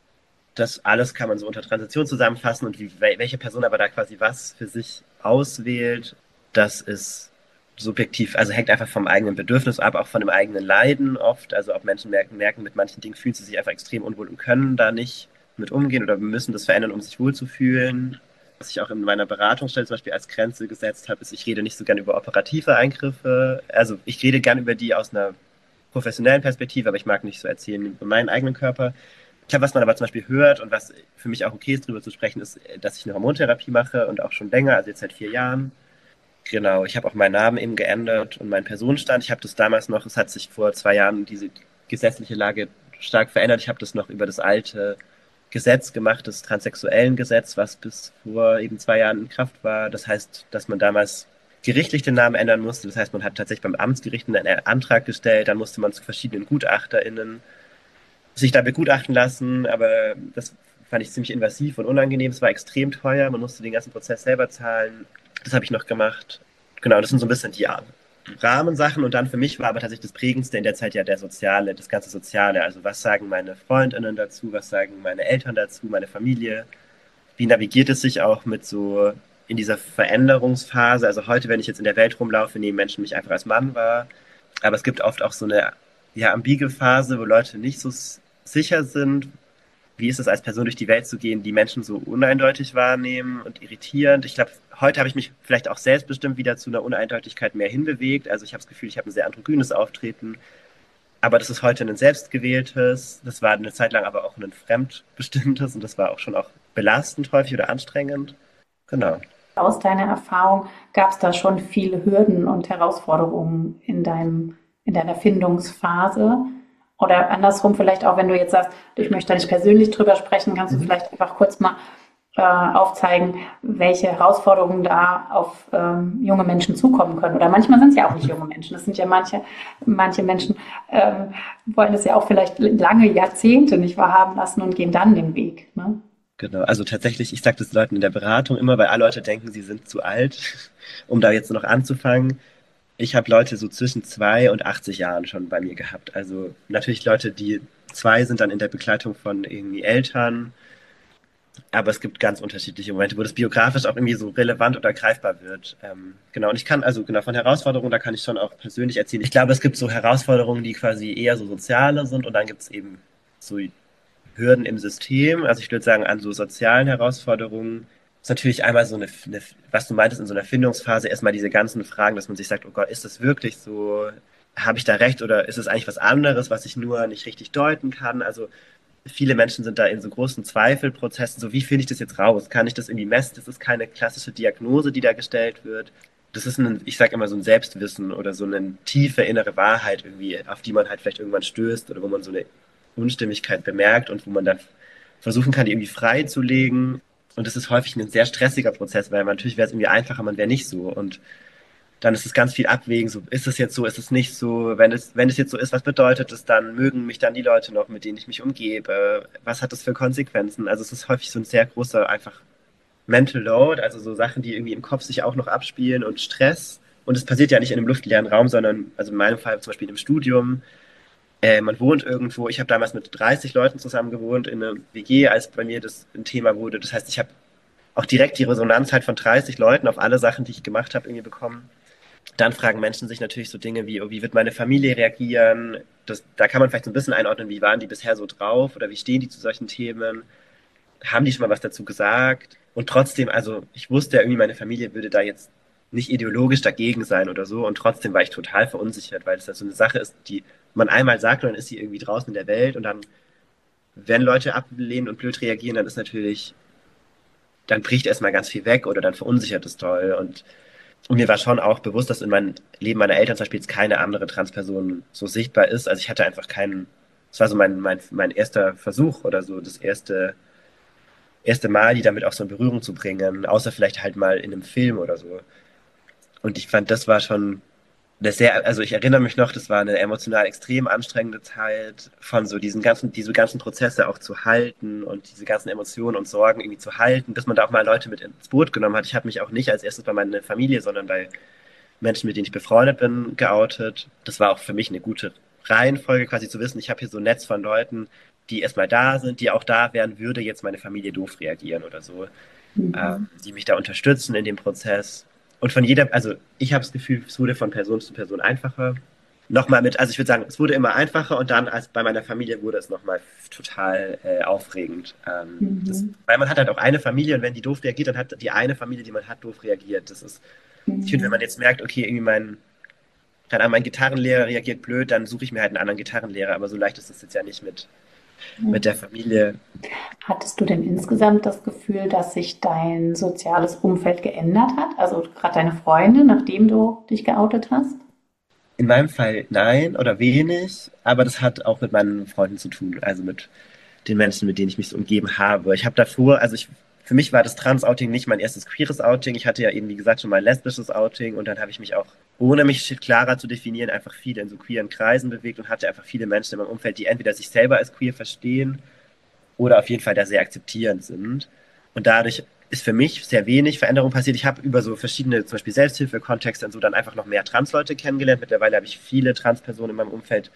das alles kann man so unter Transaktion zusammenfassen und wie, welche Person aber da quasi was für sich auswählt, das ist subjektiv, also hängt einfach vom eigenen Bedürfnis ab, auch von dem eigenen Leiden oft. Also ob Menschen merken, merken, mit manchen Dingen fühlen sie sich einfach extrem unwohl und können da nicht mit umgehen oder müssen das verändern, um sich wohlzufühlen. Was ich auch in meiner Beratungsstelle zum Beispiel als Grenze gesetzt habe, ist, ich rede nicht so gern über operative Eingriffe. Also ich rede gern über die aus einer professionellen Perspektive, aber ich mag nicht so erzählen über meinen eigenen Körper. Ich glaube, was man aber zum Beispiel hört und was für mich auch okay ist, darüber zu sprechen, ist, dass ich eine Hormontherapie mache und auch schon länger, also jetzt seit vier Jahren. Genau, ich habe auch meinen Namen eben geändert und meinen Personenstand. Ich habe das damals noch, es hat sich vor zwei Jahren diese gesetzliche Lage stark verändert. Ich habe das noch über das alte Gesetz gemacht, das Transsexuellengesetz, was bis vor eben zwei Jahren in Kraft war. Das heißt, dass man damals gerichtlich den Namen ändern musste. Das heißt, man hat tatsächlich beim Amtsgericht einen Antrag gestellt, dann musste man zu verschiedenen GutachterInnen sich da begutachten lassen, aber das fand ich ziemlich invasiv und unangenehm. Es war extrem teuer, man musste den ganzen Prozess selber zahlen. Das habe ich noch gemacht. Genau, das sind so ein bisschen die Rahmensachen und dann für mich war aber tatsächlich das Prägendste in der Zeit ja der Soziale, das ganze Soziale. Also was sagen meine FreundInnen dazu, was sagen meine Eltern dazu, meine Familie? Wie navigiert es sich auch mit so in dieser Veränderungsphase? Also heute, wenn ich jetzt in der Welt rumlaufe, nehmen Menschen mich einfach als Mann wahr. Aber es gibt oft auch so eine ja, ambige Phase, wo Leute nicht so sicher sind, wie ist es als Person durch die Welt zu gehen, die Menschen so uneindeutig wahrnehmen und irritierend. Ich glaube, heute habe ich mich vielleicht auch selbstbestimmt wieder zu einer Uneindeutigkeit mehr hinbewegt. Also ich habe das Gefühl, ich habe ein sehr androgynes Auftreten. Aber das ist heute ein selbstgewähltes. Das war eine Zeit lang aber auch ein fremdbestimmtes und das war auch schon auch belastend häufig oder anstrengend. Genau. Aus deiner Erfahrung gab es da schon viele Hürden und Herausforderungen in deinem, in deiner Findungsphase? Oder andersrum vielleicht auch, wenn du jetzt sagst, ich möchte da nicht persönlich drüber sprechen, kannst du vielleicht einfach kurz mal äh, aufzeigen, welche Herausforderungen da auf ähm, junge Menschen zukommen können. Oder manchmal sind es ja auch nicht junge Menschen. Das sind ja manche, manche Menschen ähm, wollen das ja auch vielleicht lange Jahrzehnte nicht wahrhaben lassen und gehen dann den Weg. Ne? Genau, also tatsächlich, ich sage das Leuten in der Beratung immer, weil alle Leute denken, sie sind zu alt, um da jetzt noch anzufangen. Ich habe Leute so zwischen zwei und achtzig Jahren schon bei mir gehabt. Also natürlich Leute, die zwei sind dann in der Begleitung von irgendwie Eltern. Aber es gibt ganz unterschiedliche Momente, wo das biografisch auch irgendwie so relevant oder greifbar wird. Ähm, genau, und ich kann, also genau, von Herausforderungen, da kann ich schon auch persönlich erzählen. Ich glaube, es gibt so Herausforderungen, die quasi eher so soziale sind und dann gibt es eben so Hürden im System. Also ich würde sagen, an so sozialen Herausforderungen ist natürlich einmal so eine, eine, was du meintest, in so einer Findungsphase erstmal diese ganzen Fragen, dass man sich sagt, oh Gott, ist das wirklich so? Habe ich da recht oder ist es eigentlich was anderes, was ich nur nicht richtig deuten kann? Also viele Menschen sind da in so großen Zweifelprozessen, so wie finde ich das jetzt raus? Kann ich das irgendwie messen? Das ist keine klassische Diagnose, die da gestellt wird. Das ist ein, ich sage immer so ein Selbstwissen oder so eine tiefe innere Wahrheit irgendwie, auf die man halt vielleicht irgendwann stößt oder wo man so eine Unstimmigkeit bemerkt und wo man dann versuchen kann, die irgendwie freizulegen. Und das ist häufig ein sehr stressiger Prozess, weil natürlich wäre es irgendwie einfacher, man wäre nicht so. Und dann ist es ganz viel Abwägen, so ist es jetzt so, ist es nicht so, wenn es, wenn es jetzt so ist, was bedeutet es dann, mögen mich dann die Leute noch, mit denen ich mich umgebe, was hat das für Konsequenzen? Also es ist häufig so ein sehr großer einfach Mental Load, also so Sachen, die irgendwie im Kopf sich auch noch abspielen und Stress. Und es passiert ja nicht in einem luftleeren Raum, sondern, also in meinem Fall zum Beispiel im Studium, äh, man wohnt irgendwo, ich habe damals mit dreißig Leuten zusammen gewohnt in einer W G, als bei mir das ein Thema wurde. Das heißt, ich habe auch direkt die Resonanz halt von dreißig Leuten auf alle Sachen, die ich gemacht habe, irgendwie bekommen. Dann fragen Menschen sich natürlich so Dinge wie, oh, wie wird meine Familie reagieren? Das, da kann man vielleicht so ein bisschen einordnen, wie waren die bisher so drauf oder wie stehen die zu solchen Themen? Haben die schon mal was dazu gesagt? Und trotzdem, also ich wusste ja irgendwie, meine Familie würde da jetzt nicht ideologisch dagegen sein oder so. Und trotzdem war ich total verunsichert, weil es ja so eine Sache ist, die man einmal sagt und dann ist sie irgendwie draußen in der Welt. Und dann, wenn Leute ablehnen und blöd reagieren, dann ist natürlich, dann bricht erstmal ganz viel weg oder dann verunsichert es toll. Und und mir war schon auch bewusst, dass in meinem Leben meiner Eltern zum Beispiel jetzt keine andere Transperson so sichtbar ist. Also ich hatte einfach keinen, es war so mein, mein, mein erster Versuch oder so, das erste, erste Mal, die damit auch so in Berührung zu bringen, außer vielleicht halt mal in einem Film oder so. Und ich fand, das war schon eine sehr, also ich erinnere mich noch, das war eine emotional extrem anstrengende Zeit, von so diesen ganzen, diese ganzen Prozesse auch zu halten und diese ganzen Emotionen und Sorgen irgendwie zu halten, bis man da auch mal Leute mit ins Boot genommen hat. Ich habe mich auch nicht als erstes bei meiner Familie, sondern bei Menschen, mit denen ich befreundet bin, geoutet. Das war auch für mich eine gute Reihenfolge, quasi zu wissen, ich habe hier so ein Netz von Leuten, die erstmal da sind, die auch da wären, würde jetzt meine Familie doof reagieren oder so, Mhm. ähm, die mich da unterstützen in dem Prozess. Und von jeder, also ich habe das Gefühl, es wurde von Person zu Person einfacher. Nochmal mit, also ich würde sagen, es wurde immer einfacher und dann als bei meiner Familie wurde es nochmal total äh, aufregend. Ähm, das, Mhm. weil man hat halt auch eine Familie und wenn die doof reagiert, dann hat die eine Familie, die man hat, doof reagiert. Das ist, ich finde, wenn man Mhm. jetzt merkt, okay, irgendwie mein, keine Ahnung, mein Gitarrenlehrer reagiert blöd, dann suche ich mir halt einen anderen Gitarrenlehrer, aber so leicht ist das jetzt ja nicht mit, mit der Mhm. Familie. Hattest du denn insgesamt das Gefühl, dass sich dein soziales Umfeld geändert hat? Also gerade deine Freunde, nachdem du dich geoutet hast? In meinem Fall nein oder wenig, aber das hat auch mit meinen Freunden zu tun, also mit den Menschen, mit denen ich mich so umgeben habe. Ich habe davor, also ich, für mich war das Trans-Outing nicht mein erstes queeres Outing. Ich hatte ja eben, wie gesagt, schon mal ein lesbisches Outing und dann habe ich mich auch, ohne mich klarer zu definieren, einfach viel in so queeren Kreisen bewegt und hatte einfach viele Menschen in meinem Umfeld, die entweder sich selber als queer verstehen oder auf jeden Fall da sehr akzeptierend sind. Und dadurch ist für mich sehr wenig Veränderung passiert. Ich habe über so verschiedene, zum Beispiel Selbsthilfe-Kontexte und so dann einfach noch mehr Trans-Leute kennengelernt. Mittlerweile habe ich viele Trans-Personen in meinem Umfeld.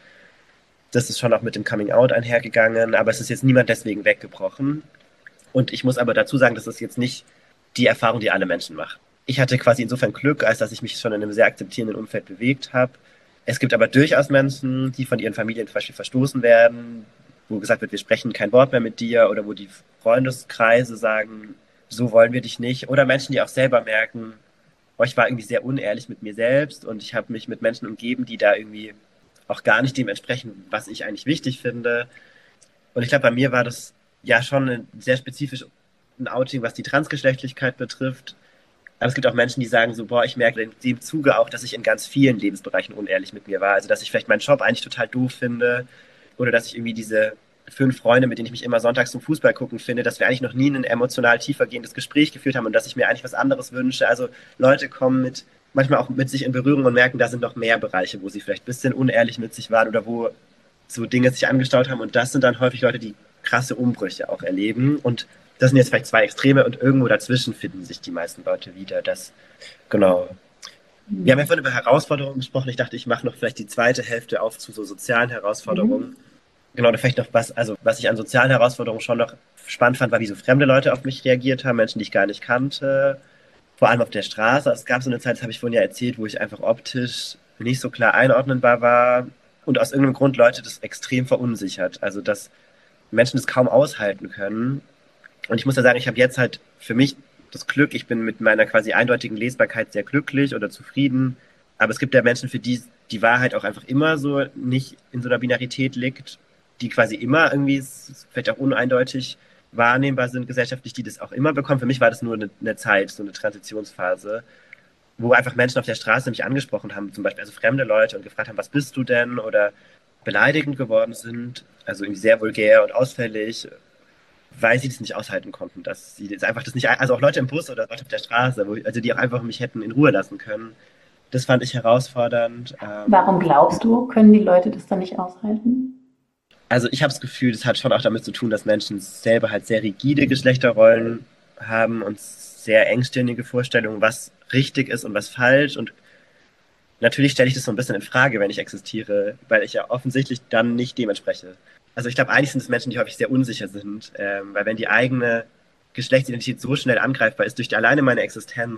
Das ist schon auch mit dem Coming-out einhergegangen, aber es ist jetzt niemand deswegen weggebrochen. Und ich muss aber dazu sagen, das ist jetzt nicht die Erfahrung, die alle Menschen machen. Ich hatte quasi insofern Glück, als dass ich mich schon in einem sehr akzeptierenden Umfeld bewegt habe. Es gibt aber durchaus Menschen, die von ihren Familien zum Beispiel verstoßen werden, wo gesagt wird, wir sprechen kein Wort mehr mit dir oder wo die Freundeskreise sagen, so wollen wir dich nicht. Oder Menschen, die auch selber merken, oh, ich war irgendwie sehr unehrlich mit mir selbst und ich habe mich mit Menschen umgeben, die da irgendwie auch gar nicht dem entsprechen, was ich eigentlich wichtig finde. Und ich glaube, bei mir war das ja schon ein sehr spezifisch ein Outing, was die Transgeschlechtlichkeit betrifft. Aber es gibt auch Menschen, die sagen so, boah, ich merke in dem Zuge auch, dass ich in ganz vielen Lebensbereichen unehrlich mit mir war. Also, dass ich vielleicht meinen Job eigentlich total doof finde oder dass ich irgendwie diese fünf Freunde, mit denen ich mich immer sonntags zum Fußball gucken finde, dass wir eigentlich noch nie ein emotional tiefergehendes Gespräch geführt haben und dass ich mir eigentlich was anderes wünsche. Also Leute kommen mit manchmal auch mit sich in Berührung und merken, da sind noch mehr Bereiche, wo sie vielleicht ein bisschen unehrlich mit sich waren oder wo so Dinge sich angestaut haben. Und das sind dann häufig Leute, die krasse Umbrüche auch erleben. Und das sind jetzt vielleicht zwei Extreme und irgendwo dazwischen finden sich die meisten Leute wieder. Das, genau. Wir haben ja Mhm. vorhin über Herausforderungen gesprochen. Ich dachte, ich mache noch vielleicht die zweite Hälfte auf zu so sozialen Herausforderungen. Mhm. Genau, da vielleicht noch was, also was ich an sozialen Herausforderungen schon noch spannend fand, war, wie so fremde Leute auf mich reagiert haben, Menschen, die ich gar nicht kannte, vor allem auf der Straße. Es gab so eine Zeit, das habe ich vorhin ja erzählt, wo ich einfach optisch nicht so klar einordnenbar war und aus irgendeinem Grund Leute das extrem verunsichert. Also, dass Menschen das kaum aushalten können. Und ich muss ja sagen, ich habe jetzt halt für mich das Glück, ich bin mit meiner quasi eindeutigen Lesbarkeit sehr glücklich oder zufrieden. Aber es gibt ja Menschen, für die die Wahrheit auch einfach immer so nicht in so einer Binarität liegt, die quasi immer irgendwie vielleicht auch uneindeutig wahrnehmbar sind gesellschaftlich, die das auch immer bekommen. Für mich war das nur eine, eine Zeit, so eine Transitionsphase, wo einfach Menschen auf der Straße mich angesprochen haben, zum Beispiel also fremde Leute und gefragt haben, was bist du denn? Oder beleidigend geworden sind, also irgendwie sehr vulgär und ausfällig, weil sie das nicht aushalten konnten, dass sie das einfach das nicht, also auch Leute im Bus oder Leute auf der Straße, wo, also die auch einfach mich hätten in Ruhe lassen können. Das fand ich herausfordernd. Warum Ähm, glaubst du, können die Leute das dann nicht aushalten? also ich habe das Gefühl, das hat schon auch damit zu tun, dass Menschen selber halt sehr rigide Geschlechterrollen haben und sehr engstirnige Vorstellungen, was richtig ist und was falsch. Und natürlich stelle ich das so ein bisschen in Frage, wenn ich existiere, weil ich ja offensichtlich dann nicht dem entspreche. Also ich glaube, eigentlich sind es Menschen, die häufig sehr unsicher sind, ähm, weil wenn die eigene Geschlechtsidentität so schnell angreifbar ist durch die, alleine meine Existenz,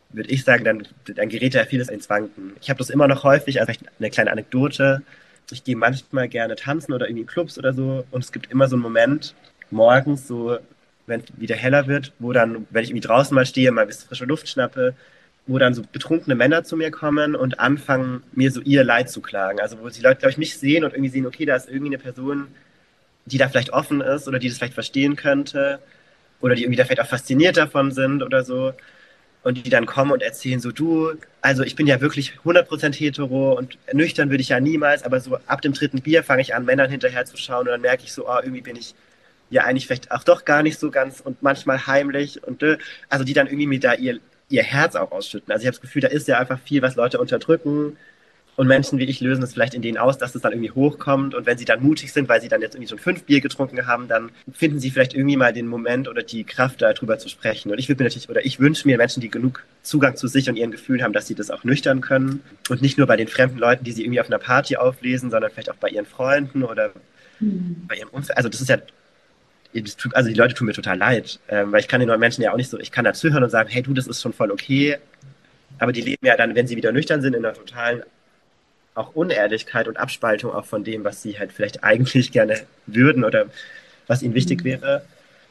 würde ich sagen, dann, dann gerät ja vieles ins Wanken. Ich habe das immer noch häufig, also vielleicht eine kleine Anekdote. Ich gehe manchmal gerne tanzen oder irgendwie in Clubs oder so und es gibt immer so einen Moment morgens, so wenn es wieder heller wird, wo dann, wenn ich irgendwie draußen mal stehe, mal ein bisschen frische Luft schnappe, wo dann so betrunkene Männer zu mir kommen und anfangen, mir so ihr Leid zu klagen. Also wo die Leute, glaube ich, mich sehen und irgendwie sehen, okay, da ist irgendwie eine Person, die da vielleicht offen ist oder die das vielleicht verstehen könnte oder die irgendwie da vielleicht auch fasziniert davon sind oder so. Und die dann kommen und erzählen so, du, also ich bin ja wirklich hundert Prozent hetero und nüchtern würde ich ja niemals, aber so ab dem dritten Bier fange ich an, Männern hinterher zu schauen und dann merke ich so, oh, irgendwie bin ich ja eigentlich vielleicht auch doch gar nicht so ganz und manchmal heimlich und äh, also die dann irgendwie mir da ihr, ihr Herz auch ausschütten. Also ich habe das Gefühl, da ist ja einfach viel, was Leute unterdrücken und Menschen wie ich lösen es vielleicht in denen aus, dass es dann irgendwie hochkommt und wenn sie dann mutig sind, weil sie dann jetzt irgendwie schon fünf Bier getrunken haben, dann finden sie vielleicht irgendwie mal den Moment oder die Kraft, darüber zu sprechen. Und ich würde mir natürlich, oder ich wünsche mir Menschen, die genug Zugang zu sich und ihren Gefühlen haben, dass sie das auch nüchtern können und nicht nur bei den fremden Leuten, die sie irgendwie auf einer Party auflesen, sondern vielleicht auch bei ihren Freunden oder mhm. bei ihrem Umfeld. Also das ist ja, also die Leute tun mir total leid, ähm, weil ich kann den Menschen ja auch nicht so, ich kann da zuhören und sagen, hey du, das ist schon voll okay, aber die leben ja dann, wenn sie wieder nüchtern sind, in einer totalen auch Unehrlichkeit und Abspaltung auch von dem, was sie halt vielleicht eigentlich gerne würden oder was ihnen wichtig mhm. wäre.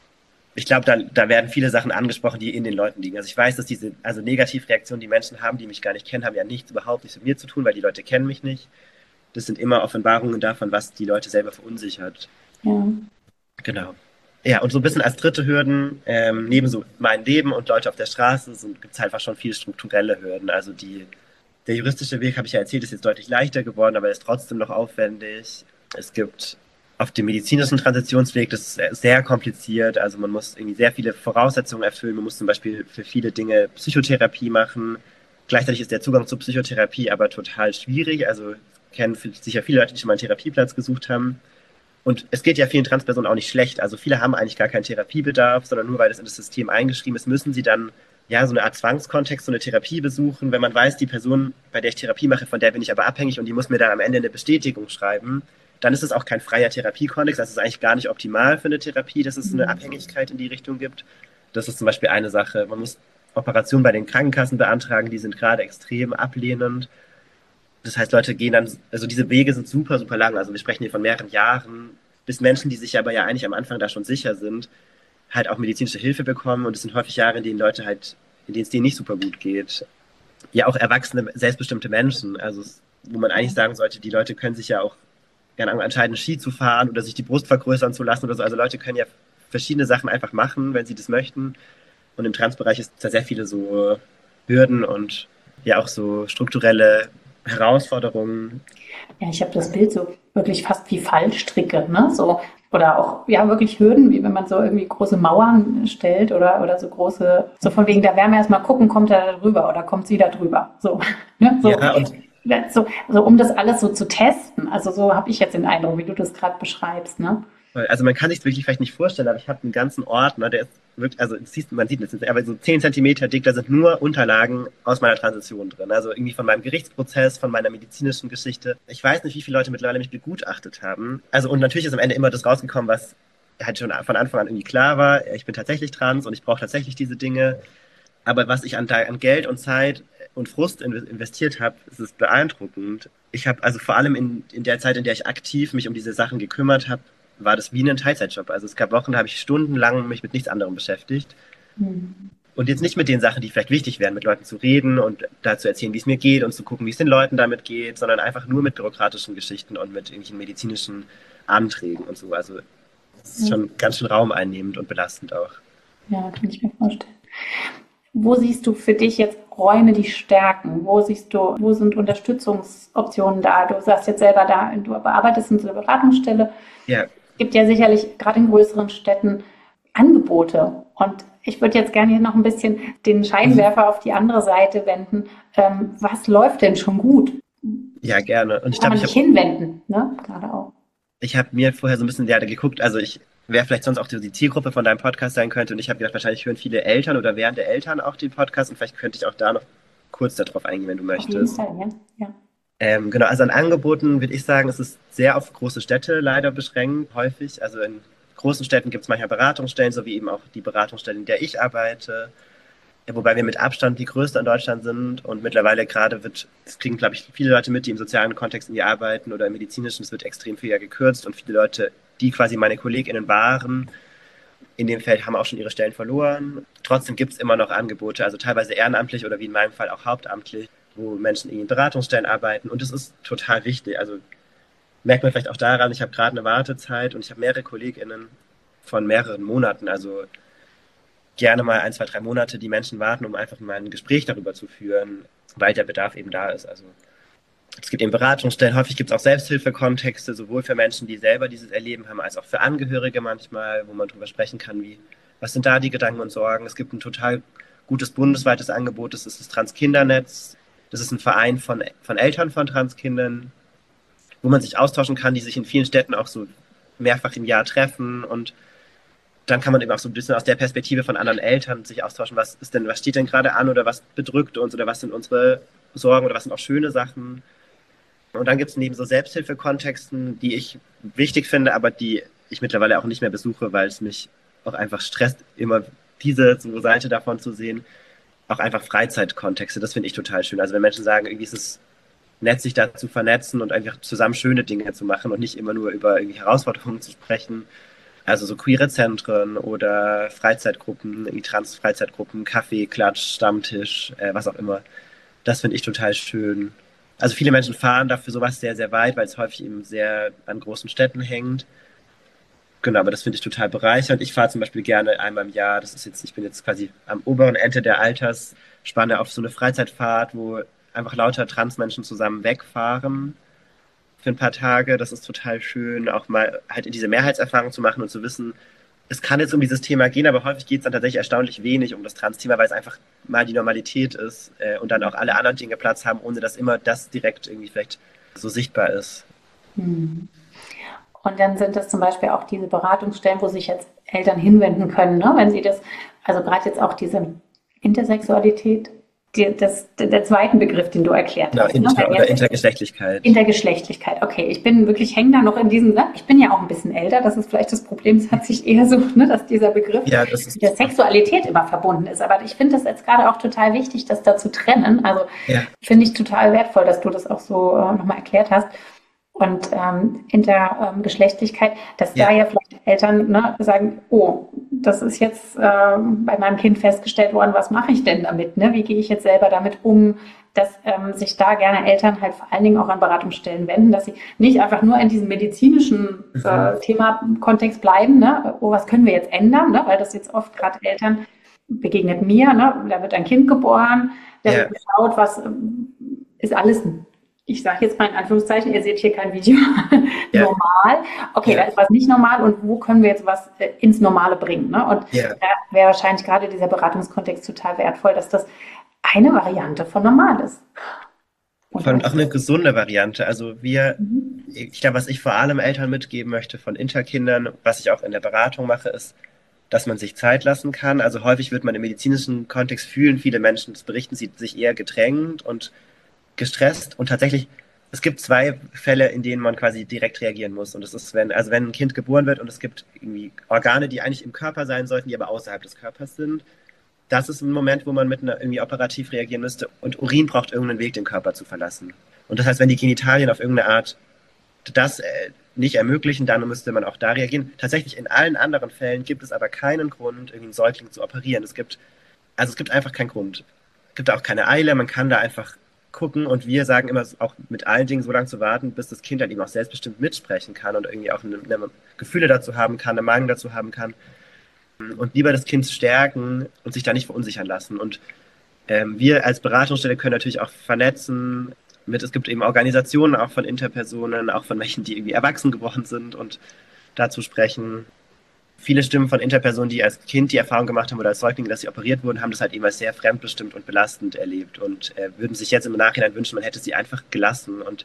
Ich glaube, da, da werden viele Sachen angesprochen, die in den Leuten liegen. Also ich weiß, dass diese also Negativreaktionen, die Menschen haben, die mich gar nicht kennen, haben ja nichts, überhaupt nichts mit mir zu tun, weil die Leute kennen mich nicht. Das sind immer Offenbarungen davon, was die Leute selber verunsichert. Ja. Genau. Ja, und so ein bisschen als dritte Hürden, ähm, neben so mein Leben und Leute auf der Straße, so, gibt es einfach schon viele strukturelle Hürden. Also die Der juristische Weg, habe ich ja erzählt, ist jetzt deutlich leichter geworden, aber ist trotzdem noch aufwendig. Es gibt auf dem medizinischen Transitionsweg, das ist sehr kompliziert. Also man muss irgendwie sehr viele Voraussetzungen erfüllen. Man muss zum Beispiel für viele Dinge Psychotherapie machen. Gleichzeitig ist der Zugang zur Psychotherapie aber total schwierig. Also kennen sicher viele Leute, die schon mal einen Therapieplatz gesucht haben. Und es geht ja vielen Transpersonen auch nicht schlecht. Also viele haben eigentlich gar keinen Therapiebedarf, sondern nur weil das in das System eingeschrieben ist, müssen sie dann ja, so eine Art Zwangskontext, so eine Therapie besuchen, wenn man weiß, die Person, bei der ich Therapie mache, von der bin ich aber abhängig und die muss mir dann am Ende eine Bestätigung schreiben, dann ist es auch kein freier Therapiekontext, das ist eigentlich gar nicht optimal für eine Therapie, dass es eine Abhängigkeit in die Richtung gibt. Das ist zum Beispiel eine Sache. Man muss Operationen bei den Krankenkassen beantragen, die sind gerade extrem ablehnend. Das heißt, Leute gehen dann, also diese Wege sind super, super lang, also wir sprechen hier von mehreren Jahren, bis Menschen, die sich aber ja eigentlich am Anfang da schon sicher sind, halt auch medizinische Hilfe bekommen und es sind häufig Jahre, in denen Leute halt, in denen es denen nicht super gut geht. Ja, auch erwachsene, selbstbestimmte Menschen, also wo man eigentlich sagen sollte, die Leute können sich ja auch keine Ahnung, entscheiden, Ski zu fahren oder sich die Brust vergrößern zu lassen oder so. Also Leute können ja verschiedene Sachen einfach machen, wenn sie das möchten. Und im Transbereich ist da sehr viele so Hürden und ja auch so strukturelle Herausforderungen. Ja, ich habe das Bild so wirklich fast wie Fallstricke, ne? So, oder auch ja wirklich Hürden, wie wenn man so irgendwie große Mauern stellt oder, oder so große, so von wegen, da werden wir erstmal gucken, kommt er da drüber oder kommt sie da drüber. So, ne? So, ja, und so, so um das alles so zu testen. Also so habe ich jetzt den Eindruck, wie du das gerade beschreibst, ne? Also man kann sich wirklich vielleicht nicht vorstellen, aber ich habe einen ganzen Ordner, der ist wirklich, also siehst, man sieht es, aber so zehn Zentimeter dick, da sind nur Unterlagen aus meiner Transition drin. Also irgendwie von meinem Gerichtsprozess, von meiner medizinischen Geschichte. Ich weiß nicht, wie viele Leute mittlerweile mich begutachtet haben. Also und natürlich ist am Ende immer das rausgekommen, was halt schon von Anfang an irgendwie klar war. Ich bin tatsächlich trans und ich brauche tatsächlich diese Dinge. Aber was ich an, an Geld und Zeit und Frust investiert habe, ist es beeindruckend. Ich habe also vor allem in, in der Zeit, in der ich aktiv mich um diese Sachen gekümmert habe, war das wie ein Teilzeitjob. Also es gab Wochen, da habe ich stundenlang mich mit nichts anderem beschäftigt. Mhm. Und jetzt nicht mit den Sachen, die vielleicht wichtig wären, mit Leuten zu reden und da zu erzählen, wie es mir geht und zu gucken, wie es den Leuten damit geht, sondern einfach nur mit bürokratischen Geschichten und mit irgendwelchen medizinischen Anträgen und so. Also es ist schon ganz schön raumeinnehmend und belastend auch. Ja, kann ich mir vorstellen. Wo siehst du für dich jetzt Räume, die stärken? Wo siehst du, wo sind Unterstützungsoptionen da? Du sagst jetzt selber da, du arbeitest in so einer Beratungsstelle. Ja. Es gibt ja sicherlich gerade in größeren Städten Angebote. Und ich würde jetzt gerne hier noch ein bisschen den Scheinwerfer mhm. auf die andere Seite wenden. Ähm, was läuft denn schon gut? Ja, gerne. Und ich Kann glaub, man ich sich hinwenden, ne? Gerade auch. Ich habe mir vorher so ein bisschen ja, geguckt, also ich wer vielleicht sonst auch die Zielgruppe von deinem Podcast sein könnte. Und ich habe gedacht, wahrscheinlich hören viele Eltern oder während der Eltern auch den Podcast. Und vielleicht könnte ich auch da noch kurz darauf eingehen, wenn du möchtest. Auf jeden Fall, ja. ja. Ähm, genau, also an Angeboten würde ich sagen, es ist sehr auf große Städte leider beschränkt, häufig. Also in großen Städten gibt es manchmal Beratungsstellen, so wie eben auch die Beratungsstelle, in der ich arbeite. wobei wir mit Abstand die größte in Deutschland sind und mittlerweile gerade wird, das kriegen, glaube ich, viele Leute mit, die im sozialen Kontext irgendwie arbeiten oder im medizinischen, es wird extrem viel ja gekürzt und viele Leute, die quasi meine KollegInnen waren, in dem Feld haben auch schon ihre Stellen verloren. Trotzdem gibt es immer noch Angebote, also teilweise ehrenamtlich oder wie in meinem Fall auch hauptamtlich, wo Menschen in Beratungsstellen arbeiten und das ist total wichtig. Also merkt man vielleicht auch daran, ich habe gerade eine Wartezeit und ich habe mehrere KollegInnen von mehreren Monaten, also gerne mal ein, zwei, drei Monate die Menschen warten, um einfach mal ein Gespräch darüber zu führen, weil der Bedarf eben da ist. Also es gibt eben Beratungsstellen, häufig gibt es auch Selbsthilfekontexte, sowohl für Menschen, die selber dieses Erleben haben, als auch für Angehörige manchmal, wo man darüber sprechen kann, wie, was sind da die Gedanken und Sorgen. Es gibt ein total gutes bundesweites Angebot, das ist das Transkindernetz. Das ist ein Verein von, von Eltern von Transkindern, wo man sich austauschen kann, die sich in vielen Städten auch so mehrfach im Jahr treffen und dann kann man eben auch so ein bisschen aus der Perspektive von anderen Eltern sich austauschen, was ist denn, was steht denn gerade an oder was bedrückt uns oder was sind unsere Sorgen oder was sind auch schöne Sachen. Und dann gibt es neben so Selbsthilfekontexten, die ich wichtig finde, aber die ich mittlerweile auch nicht mehr besuche, weil es mich auch einfach stresst, immer diese so Seite davon zu sehen, auch einfach Freizeitkontexte, das finde ich total schön. Also wenn Menschen sagen, irgendwie ist es nett, sich da zu vernetzen und einfach zusammen schöne Dinge zu machen und nicht immer nur über irgendwie Herausforderungen zu sprechen. Also so queere Zentren oder Freizeitgruppen, Trans-Freizeitgruppen, Kaffee, Klatsch, Stammtisch, äh, was auch immer. Das finde ich total schön. Also viele Menschen fahren dafür sowas sehr, sehr weit, weil es häufig eben sehr an großen Städten hängt. Genau, aber das finde ich total bereichernd. Ich fahre zum Beispiel gerne einmal im Jahr, das ist jetzt, ich bin jetzt quasi am oberen Ende der Altersspanne auf so eine Freizeitfahrt, wo einfach lauter Transmenschen zusammen wegfahren für ein paar Tage. Das ist total schön, auch mal halt in diese Mehrheitserfahrung zu machen und zu wissen, es kann jetzt um dieses Thema gehen, aber häufig geht es dann tatsächlich erstaunlich wenig um das Trans-Thema, weil es einfach mal die Normalität ist äh, und dann auch alle anderen Dinge Platz haben, ohne dass immer das direkt irgendwie vielleicht so sichtbar ist. Hm. Und dann sind das zum Beispiel auch diese Beratungsstellen, wo sich jetzt Eltern hinwenden können, ne? Wenn sie das, also gerade jetzt auch diese Intersexualität, die, das, der zweiten Begriff, den du erklärt Ja, hast. Inter- Ne? oder Intergeschlechtlichkeit. Intergeschlechtlichkeit, okay. Ich bin wirklich, hänge da noch in diesem, ne? Ich bin ja auch ein bisschen älter, das ist vielleicht das Problem, es hat sich eher so, ne, dass dieser Begriff Ja, das ist mit der Sexualität immer verbunden ist. Aber ich finde das jetzt gerade auch total wichtig, das da zu trennen. Also ja. finde ich total wertvoll, dass du das auch so äh, nochmal erklärt hast. Und ähm, Intergeschlechtlichkeit, dass Ja. da ja vielleicht Eltern ne, sagen, oh, das ist jetzt äh, bei meinem Kind festgestellt worden, was mache ich denn damit? Ne? Wie gehe ich jetzt selber damit um? Dass ähm, sich da gerne Eltern halt vor allen Dingen auch an Beratungsstellen wenden, dass sie nicht einfach nur in diesem medizinischen äh, Thema-Kontext bleiben, ne? Oh, was können wir jetzt ändern? Ne? Weil das jetzt oft gerade Eltern begegnet mir, ne? Da wird ein Kind geboren, der Ja. wird geschaut, was ähm, ist alles ich sage jetzt mal in Anführungszeichen, ihr seht hier kein Video, Ja. normal. Okay, Ja. da ist was nicht normal und wo können wir jetzt was äh, ins Normale bringen? Ne? Und Ja. da wäre wahrscheinlich gerade dieser Beratungskontext total wertvoll, dass das eine Variante von normal ist. Und Vor allem auch eine gesunde Variante. Also wir, Mhm. ich glaube, was ich vor allem Eltern mitgeben möchte von Interkindern, was ich auch in der Beratung mache, ist, dass man sich Zeit lassen kann. Also häufig wird man im medizinischen Kontext fühlen, viele Menschen, das berichten sie, sich eher gedrängt und gestresst. Und tatsächlich, es gibt zwei Fälle, in denen man quasi direkt reagieren muss. Und das ist, wenn, also wenn ein Kind geboren wird und es gibt irgendwie Organe, die eigentlich im Körper sein sollten, die aber außerhalb des Körpers sind. Das ist ein Moment, wo man mit einer irgendwie operativ reagieren müsste. Und Urin braucht irgendeinen Weg, den Körper zu verlassen. Und das heißt, wenn die Genitalien auf irgendeine Art das äh, nicht ermöglichen, dann müsste man auch da reagieren. Tatsächlich in allen anderen Fällen gibt es aber keinen Grund, irgendwie einen Säugling zu operieren. Es gibt, also es gibt einfach keinen Grund. Es gibt auch keine Eile, man kann da einfach gucken und wir sagen immer auch mit allen Dingen so lange zu warten, bis das Kind dann eben auch selbstbestimmt mitsprechen kann und irgendwie auch eine, eine Gefühle dazu haben kann, eine Meinung dazu haben kann und lieber das Kind stärken und sich da nicht verunsichern lassen. Und ähm, wir als Beratungsstelle können natürlich auch vernetzen mit, es gibt eben Organisationen auch von Interpersonen, auch von Menschen, die irgendwie erwachsen geworden sind und dazu sprechen. Viele Stimmen von Interpersonen, die als Kind die Erfahrung gemacht haben oder als Säuglinge, dass sie operiert wurden, haben das halt eben als sehr fremdbestimmt und belastend erlebt und äh, würden sich jetzt im Nachhinein wünschen, man hätte sie einfach gelassen und,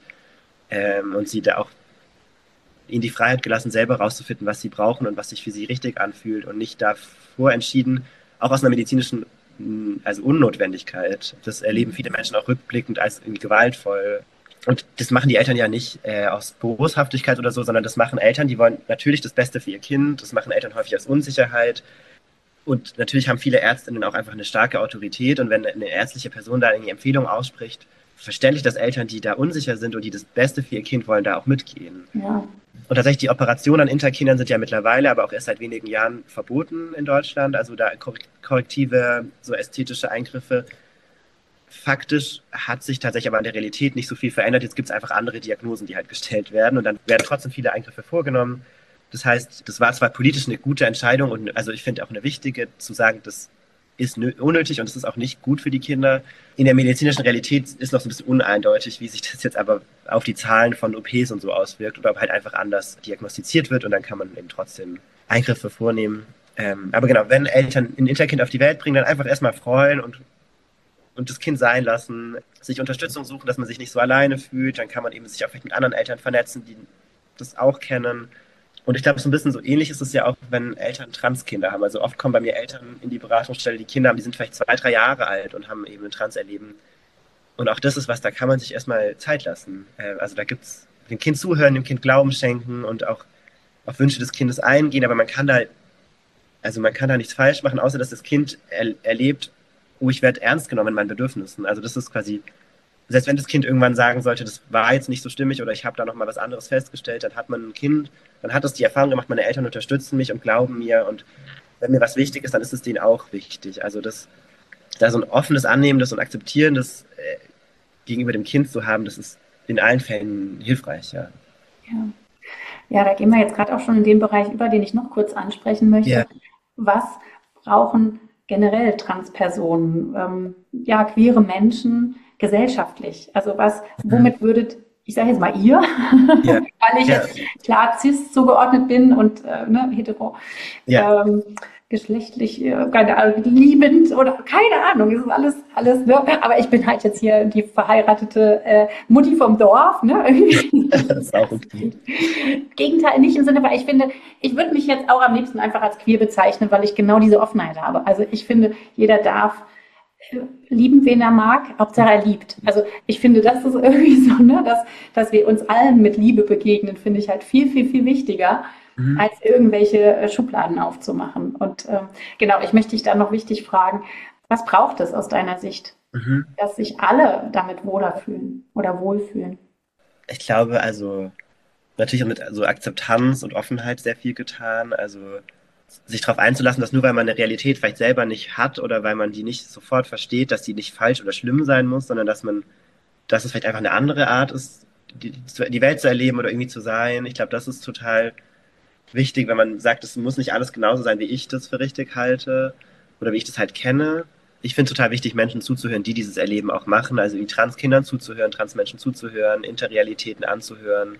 ähm, und sie da auch in die Freiheit gelassen, selber rauszufinden, was sie brauchen und was sich für sie richtig anfühlt und nicht davor entschieden, auch aus einer medizinischen also Unnotwendigkeit. Das erleben viele Menschen auch rückblickend als irgendwie gewaltvoll. Und das machen die Eltern ja nicht äh, aus Boshaftigkeit oder so, sondern das machen Eltern, die wollen natürlich das Beste für ihr Kind. Das machen Eltern häufig aus Unsicherheit. Und natürlich haben viele Ärztinnen auch einfach eine starke Autorität. Und wenn eine ärztliche Person da eine Empfehlung ausspricht, verständlich, dass Eltern, die da unsicher sind und die das Beste für ihr Kind wollen, da auch mitgehen. Ja. Und tatsächlich, die Operationen an Interkindern sind ja mittlerweile, aber auch erst seit wenigen Jahren verboten in Deutschland. Also da korrektive, so ästhetische Eingriffe. Faktisch hat sich tatsächlich aber an der Realität nicht so viel verändert. Jetzt gibt es einfach andere Diagnosen, die halt gestellt werden. Und dann werden trotzdem viele Eingriffe vorgenommen. Das heißt, das war zwar politisch eine gute Entscheidung und also ich finde auch eine wichtige, zu sagen, das ist unnötig und es ist auch nicht gut für die Kinder. In der medizinischen Realität ist noch so ein bisschen uneindeutig, wie sich das jetzt aber auf die Zahlen von O Ps und so auswirkt oder ob halt einfach anders diagnostiziert wird und dann kann man eben trotzdem Eingriffe vornehmen. Ähm, aber genau, wenn Eltern ein Interkind auf die Welt bringen, dann einfach erstmal freuen und, und das Kind sein lassen, sich Unterstützung suchen, dass man sich nicht so alleine fühlt. Dann kann man eben sich auch vielleicht mit anderen Eltern vernetzen, die das auch kennen. Und ich glaube, so ein bisschen so ähnlich ist es ja auch, wenn Eltern Transkinder haben. Also oft kommen bei mir Eltern in die Beratungsstelle, die Kinder haben, die sind vielleicht zwei, drei Jahre alt und haben eben ein Transerleben. Und auch das ist was, da kann man sich erstmal Zeit lassen. Also da gibt es dem Kind zuhören, dem Kind Glauben schenken und auch auf Wünsche des Kindes eingehen. Aber man kann da, also man kann da nichts falsch machen, außer dass das Kind er, erlebt, oh, ich werde ernst genommen in meinen Bedürfnissen. Also das ist quasi, selbst wenn das Kind irgendwann sagen sollte, das war jetzt nicht so stimmig oder ich habe da nochmal was anderes festgestellt, dann hat man ein Kind, dann hat es die Erfahrung gemacht, meine Eltern unterstützen mich und glauben mir und wenn mir was wichtig ist, dann ist es denen auch wichtig. Also das, da so ein offenes, annehmendes und akzeptierendes äh, gegenüber dem Kind zu haben, das ist in allen Fällen hilfreich, ja. Ja, ja, da gehen wir jetzt gerade auch schon in den Bereich über, den ich noch kurz ansprechen möchte. Yeah. Was brauchen generell Transpersonen, ähm, ja, queere Menschen gesellschaftlich? Also was, womit würdet, ich sage jetzt mal ihr, yeah. weil ich yeah. jetzt klar cis zugeordnet bin und äh, ne, hetero, yeah. ähm, geschlechtlich, äh, keine Ahnung, liebend oder keine Ahnung, es ist alles, alles, ne? Aber ich bin halt jetzt hier die verheiratete äh, Mutti vom Dorf, ne? Das ist auch okay. Gegenteil, nicht im Sinne, weil ich finde, ich würde mich jetzt auch am liebsten einfach als queer bezeichnen, weil ich genau diese Offenheit habe. Also ich finde, jeder darf lieben, wen er mag, Hauptsache er liebt. Also ich finde, das ist irgendwie so, ne, dass, dass wir uns allen mit Liebe begegnen, finde ich halt viel, viel, viel wichtiger, mhm. als irgendwelche Schubladen aufzumachen. Und ähm, genau, ich möchte dich dann noch wichtig fragen, was braucht es aus deiner Sicht, mhm. dass sich alle damit wohler fühlen oder wohlfühlen? Ich glaube, also natürlich mit so Akzeptanz und Offenheit sehr viel getan, also sich darauf einzulassen, dass nur weil man eine Realität vielleicht selber nicht hat oder weil man die nicht sofort versteht, dass die nicht falsch oder schlimm sein muss, sondern dass man, dass es vielleicht einfach eine andere Art ist, die, die Welt zu erleben oder irgendwie zu sein. Ich glaube, das ist total wichtig, wenn man sagt, es muss nicht alles genauso sein, wie ich das für richtig halte oder wie ich das halt kenne. Ich finde es total wichtig, Menschen zuzuhören, die dieses Erleben auch machen, also wie Transkindern zuzuhören, Transmenschen zuzuhören, Interrealitäten anzuhören.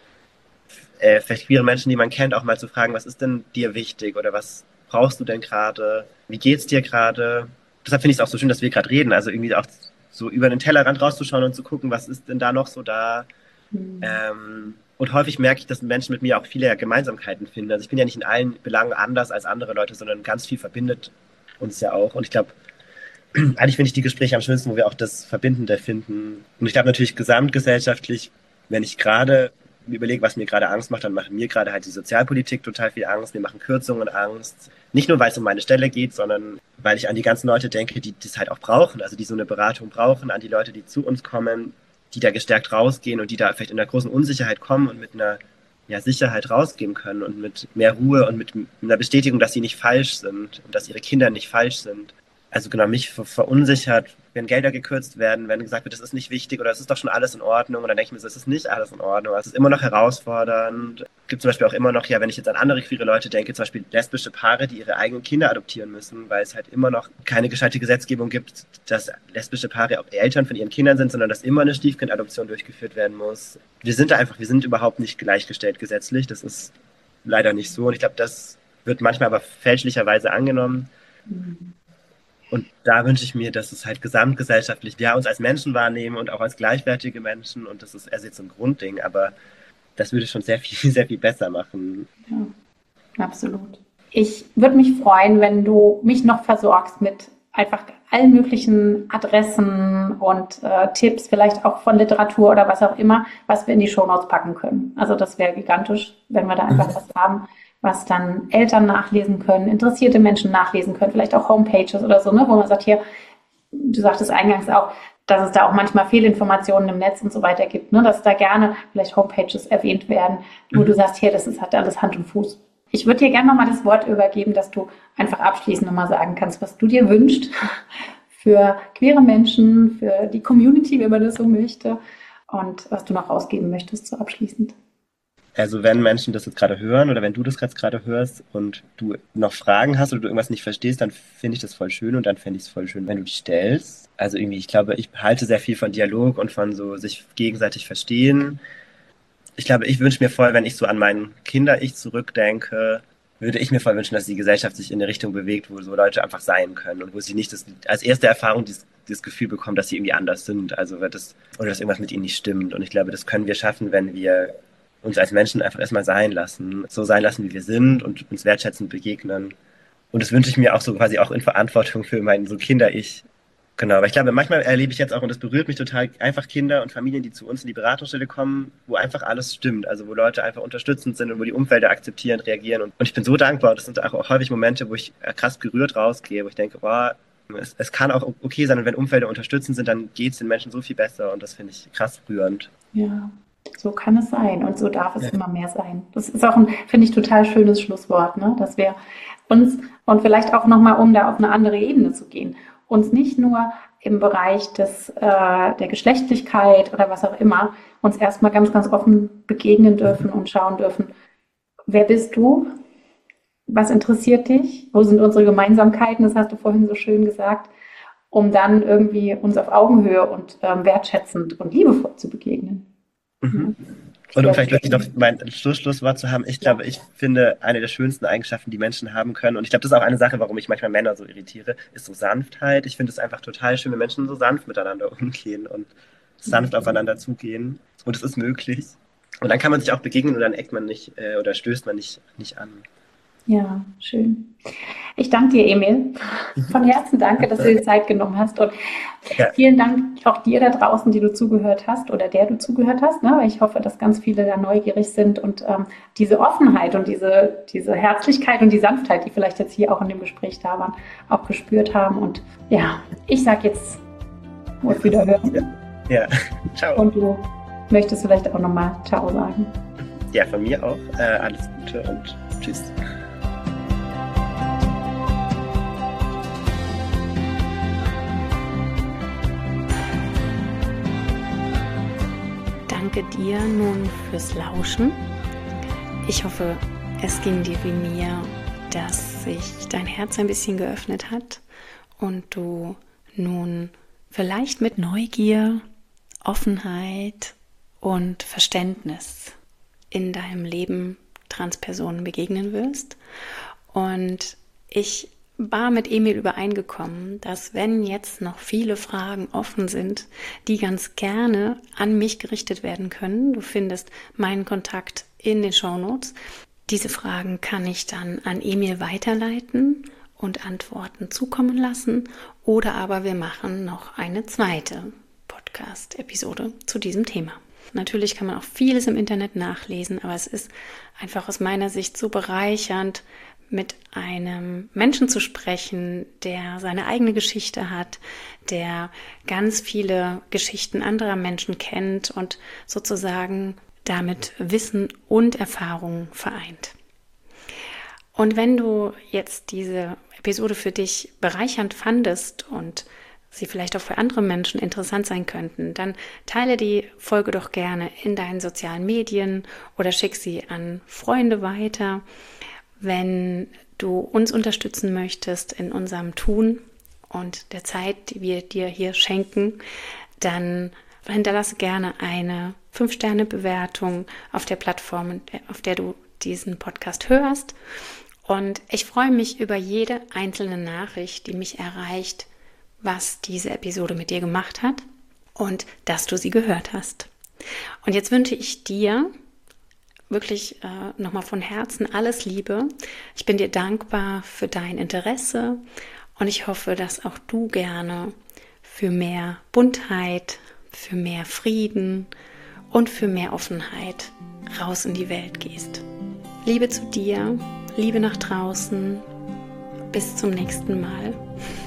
Äh, vielleicht queere Menschen, die man kennt, auch mal zu fragen, was ist denn dir wichtig oder was brauchst du denn gerade? Wie geht's dir gerade? Deshalb finde ich es auch so schön, dass wir gerade reden, also irgendwie auch so über den Tellerrand rauszuschauen und zu gucken, was ist denn da noch so da? Mhm. Ähm, und häufig merke ich, dass Menschen mit mir auch viele Gemeinsamkeiten finden. Also ich bin ja nicht in allen Belangen anders als andere Leute, sondern ganz viel verbindet uns ja auch. Und ich glaube, eigentlich finde ich die Gespräche am schönsten, wo wir auch das Verbindende finden. Und ich glaube natürlich gesamtgesellschaftlich, wenn ich gerade überlege, was mir gerade Angst macht, dann macht mir gerade halt die Sozialpolitik total viel Angst. Mir machen Kürzungen Angst. Nicht nur, weil es um meine Stelle geht, sondern weil ich an die ganzen Leute denke, die das halt auch brauchen. Also die so eine Beratung brauchen, an die Leute, die zu uns kommen, die da gestärkt rausgehen und die da vielleicht in einer großen Unsicherheit kommen und mit einer ja, Sicherheit rausgehen können und mit mehr Ruhe und mit einer Bestätigung, dass sie nicht falsch sind und dass ihre Kinder nicht falsch sind. Also genau, mich verunsichert, wenn Gelder gekürzt werden, wenn gesagt wird, das ist nicht wichtig oder es ist doch schon alles in Ordnung. Und dann denke ich mir so, es ist nicht alles in Ordnung. Es ist immer noch herausfordernd. Es gibt zum Beispiel auch immer noch, ja, wenn ich jetzt an andere queere Leute denke, zum Beispiel lesbische Paare, die ihre eigenen Kinder adoptieren müssen, weil es halt immer noch keine gescheite Gesetzgebung gibt, dass lesbische Paare auch Eltern von ihren Kindern sind, sondern dass immer eine Stiefkindadoption durchgeführt werden muss. Wir sind da einfach, wir sind überhaupt nicht gleichgestellt gesetzlich. Das ist leider nicht so. Und ich glaube, das wird manchmal aber fälschlicherweise angenommen. Mhm. Und da wünsche ich mir, dass es halt gesamtgesellschaftlich, wir uns als Menschen wahrnehmen und auch als gleichwertige Menschen. Und das ist erst jetzt ein Grundding, aber das würde schon sehr viel, sehr viel besser machen. Ja, absolut. Ich würde mich freuen, wenn du mich noch versorgst mit einfach allen möglichen Adressen und äh, Tipps, vielleicht auch von Literatur oder was auch immer, was wir in die Shownotes packen können. Also das wäre gigantisch, wenn wir da einfach was haben, was dann Eltern nachlesen können, interessierte Menschen nachlesen können, vielleicht auch Homepages oder so, ne, wo man sagt, hier, du sagtest eingangs auch, dass es da auch manchmal Fehlinformationen im Netz und so weiter gibt, ne, dass da gerne vielleicht Homepages erwähnt werden, wo mhm. du sagst, hier, das ist, hat alles Hand und Fuß. Ich würde dir gerne nochmal das Wort übergeben, dass du einfach abschließend nochmal sagen kannst, was du dir wünschst für queere Menschen, für die Community, wenn man das so möchte, und was du noch rausgeben möchtest, so abschließend. Also wenn Menschen das jetzt gerade hören oder wenn du das jetzt gerade hörst und du noch Fragen hast oder du irgendwas nicht verstehst, dann finde ich das voll schön und dann fände ich es voll schön, wenn du die stellst. Also irgendwie, ich glaube, ich halte sehr viel von Dialog und von so sich gegenseitig verstehen. Ich glaube, ich wünsche mir voll, wenn ich so an mein Kinder-Ich zurückdenke, würde ich mir voll wünschen, dass die Gesellschaft sich in eine Richtung bewegt, wo so Leute einfach sein können und wo sie nicht das, als erste Erfahrung dieses, dieses Gefühl bekommen, dass sie irgendwie anders sind, also wird das, oder dass irgendwas mit ihnen nicht stimmt. Und ich glaube, das können wir schaffen, wenn wir uns als Menschen einfach erstmal sein lassen, so sein lassen, wie wir sind und uns wertschätzend begegnen. Und das wünsche ich mir auch so quasi auch in Verantwortung für mein so Kinder-Ich. Genau, aber ich glaube, manchmal erlebe ich jetzt auch, und das berührt mich total, einfach Kinder und Familien, die zu uns in die Beratungsstelle kommen, wo einfach alles stimmt, also wo Leute einfach unterstützend sind und wo die Umfelder akzeptieren, reagieren. Und, und ich bin so dankbar, das sind auch häufig Momente, wo ich krass gerührt rausgehe, wo ich denke, boah, es, es kann auch okay sein, und wenn Umfelder unterstützend sind, dann geht es den Menschen so viel besser und das finde ich krass rührend. Ja. So kann es sein und so darf es ja. immer mehr sein. Das ist auch ein, finde ich, total schönes Schlusswort, ne? Dass wir uns, und vielleicht auch nochmal, um da auf eine andere Ebene zu gehen, uns nicht nur im Bereich des, äh, der Geschlechtlichkeit oder was auch immer, uns erstmal ganz, ganz offen begegnen dürfen und schauen dürfen, wer bist du? Was interessiert dich? Wo sind unsere Gemeinsamkeiten? Das hast du vorhin so schön gesagt, um dann irgendwie uns auf Augenhöhe und ähm, wertschätzend und liebevoll zu begegnen. Mhm. Und um vielleicht wirklich noch mein Schluss, Schlusswort zu haben, ich glaube, ich finde, eine der schönsten Eigenschaften, die Menschen haben können, und ich glaube, das ist auch eine Sache, warum ich manchmal Männer so irritiere, ist so Sanftheit. Ich finde es einfach total schön, wenn Menschen so sanft miteinander umgehen und sanft aufeinander zugehen. Und es ist möglich. Und dann kann man sich auch begegnen und dann eckt man nicht äh, oder stößt man nicht, nicht an. Ja, schön. Ich danke dir, Emil. Von Herzen danke, dass du dir Zeit genommen hast. Und ja. vielen Dank auch dir da draußen, die du zugehört hast oder der du zugehört hast. Ne? Ich hoffe, dass ganz viele da neugierig sind und ähm, diese Offenheit und diese, diese Herzlichkeit und die Sanftheit, die vielleicht jetzt hier auch in dem Gespräch da waren, auch gespürt haben. Und ja, ich sage jetzt auf Wiederhören. Ja, ja. Ciao. Und du möchtest vielleicht auch nochmal Ciao sagen. Ja, von mir auch. Äh, alles Gute und tschüss. Danke dir nun fürs Lauschen. Ich hoffe, es ging dir wie mir, dass sich dein Herz ein bisschen geöffnet hat und du nun vielleicht mit Neugier, Offenheit und Verständnis in deinem Leben Transpersonen begegnen wirst. Und ich war mit Emil übereingekommen, dass wenn jetzt noch viele Fragen offen sind, die ganz gerne an mich gerichtet werden können. Du findest meinen Kontakt in den Shownotes. Diese Fragen kann ich dann an Emil weiterleiten und Antworten zukommen lassen. Oder aber wir machen noch eine zweite Podcast-Episode zu diesem Thema. Natürlich kann man auch vieles im Internet nachlesen, aber es ist einfach aus meiner Sicht so bereichernd, mit einem Menschen zu sprechen, der seine eigene Geschichte hat, der ganz viele Geschichten anderer Menschen kennt und sozusagen damit Wissen und Erfahrung vereint. Und wenn du jetzt diese Episode für dich bereichernd fandest und sie vielleicht auch für andere Menschen interessant sein könnten, dann teile die Folge doch gerne in deinen sozialen Medien oder schick sie an Freunde weiter. Wenn du uns unterstützen möchtest in unserem Tun und der Zeit, die wir dir hier schenken, dann hinterlasse gerne eine fünf Sterne Bewertung auf der Plattform, auf der du diesen Podcast hörst. Und ich freue mich über jede einzelne Nachricht, die mich erreicht, was diese Episode mit dir gemacht hat und dass du sie gehört hast. Und jetzt wünsche ich dir wirklich äh, nochmal von Herzen alles Liebe. Ich bin dir dankbar für dein Interesse und ich hoffe, dass auch du gerne für mehr Buntheit, für mehr Frieden und für mehr Offenheit raus in die Welt gehst. Liebe zu dir, Liebe nach draußen. Bis zum nächsten Mal.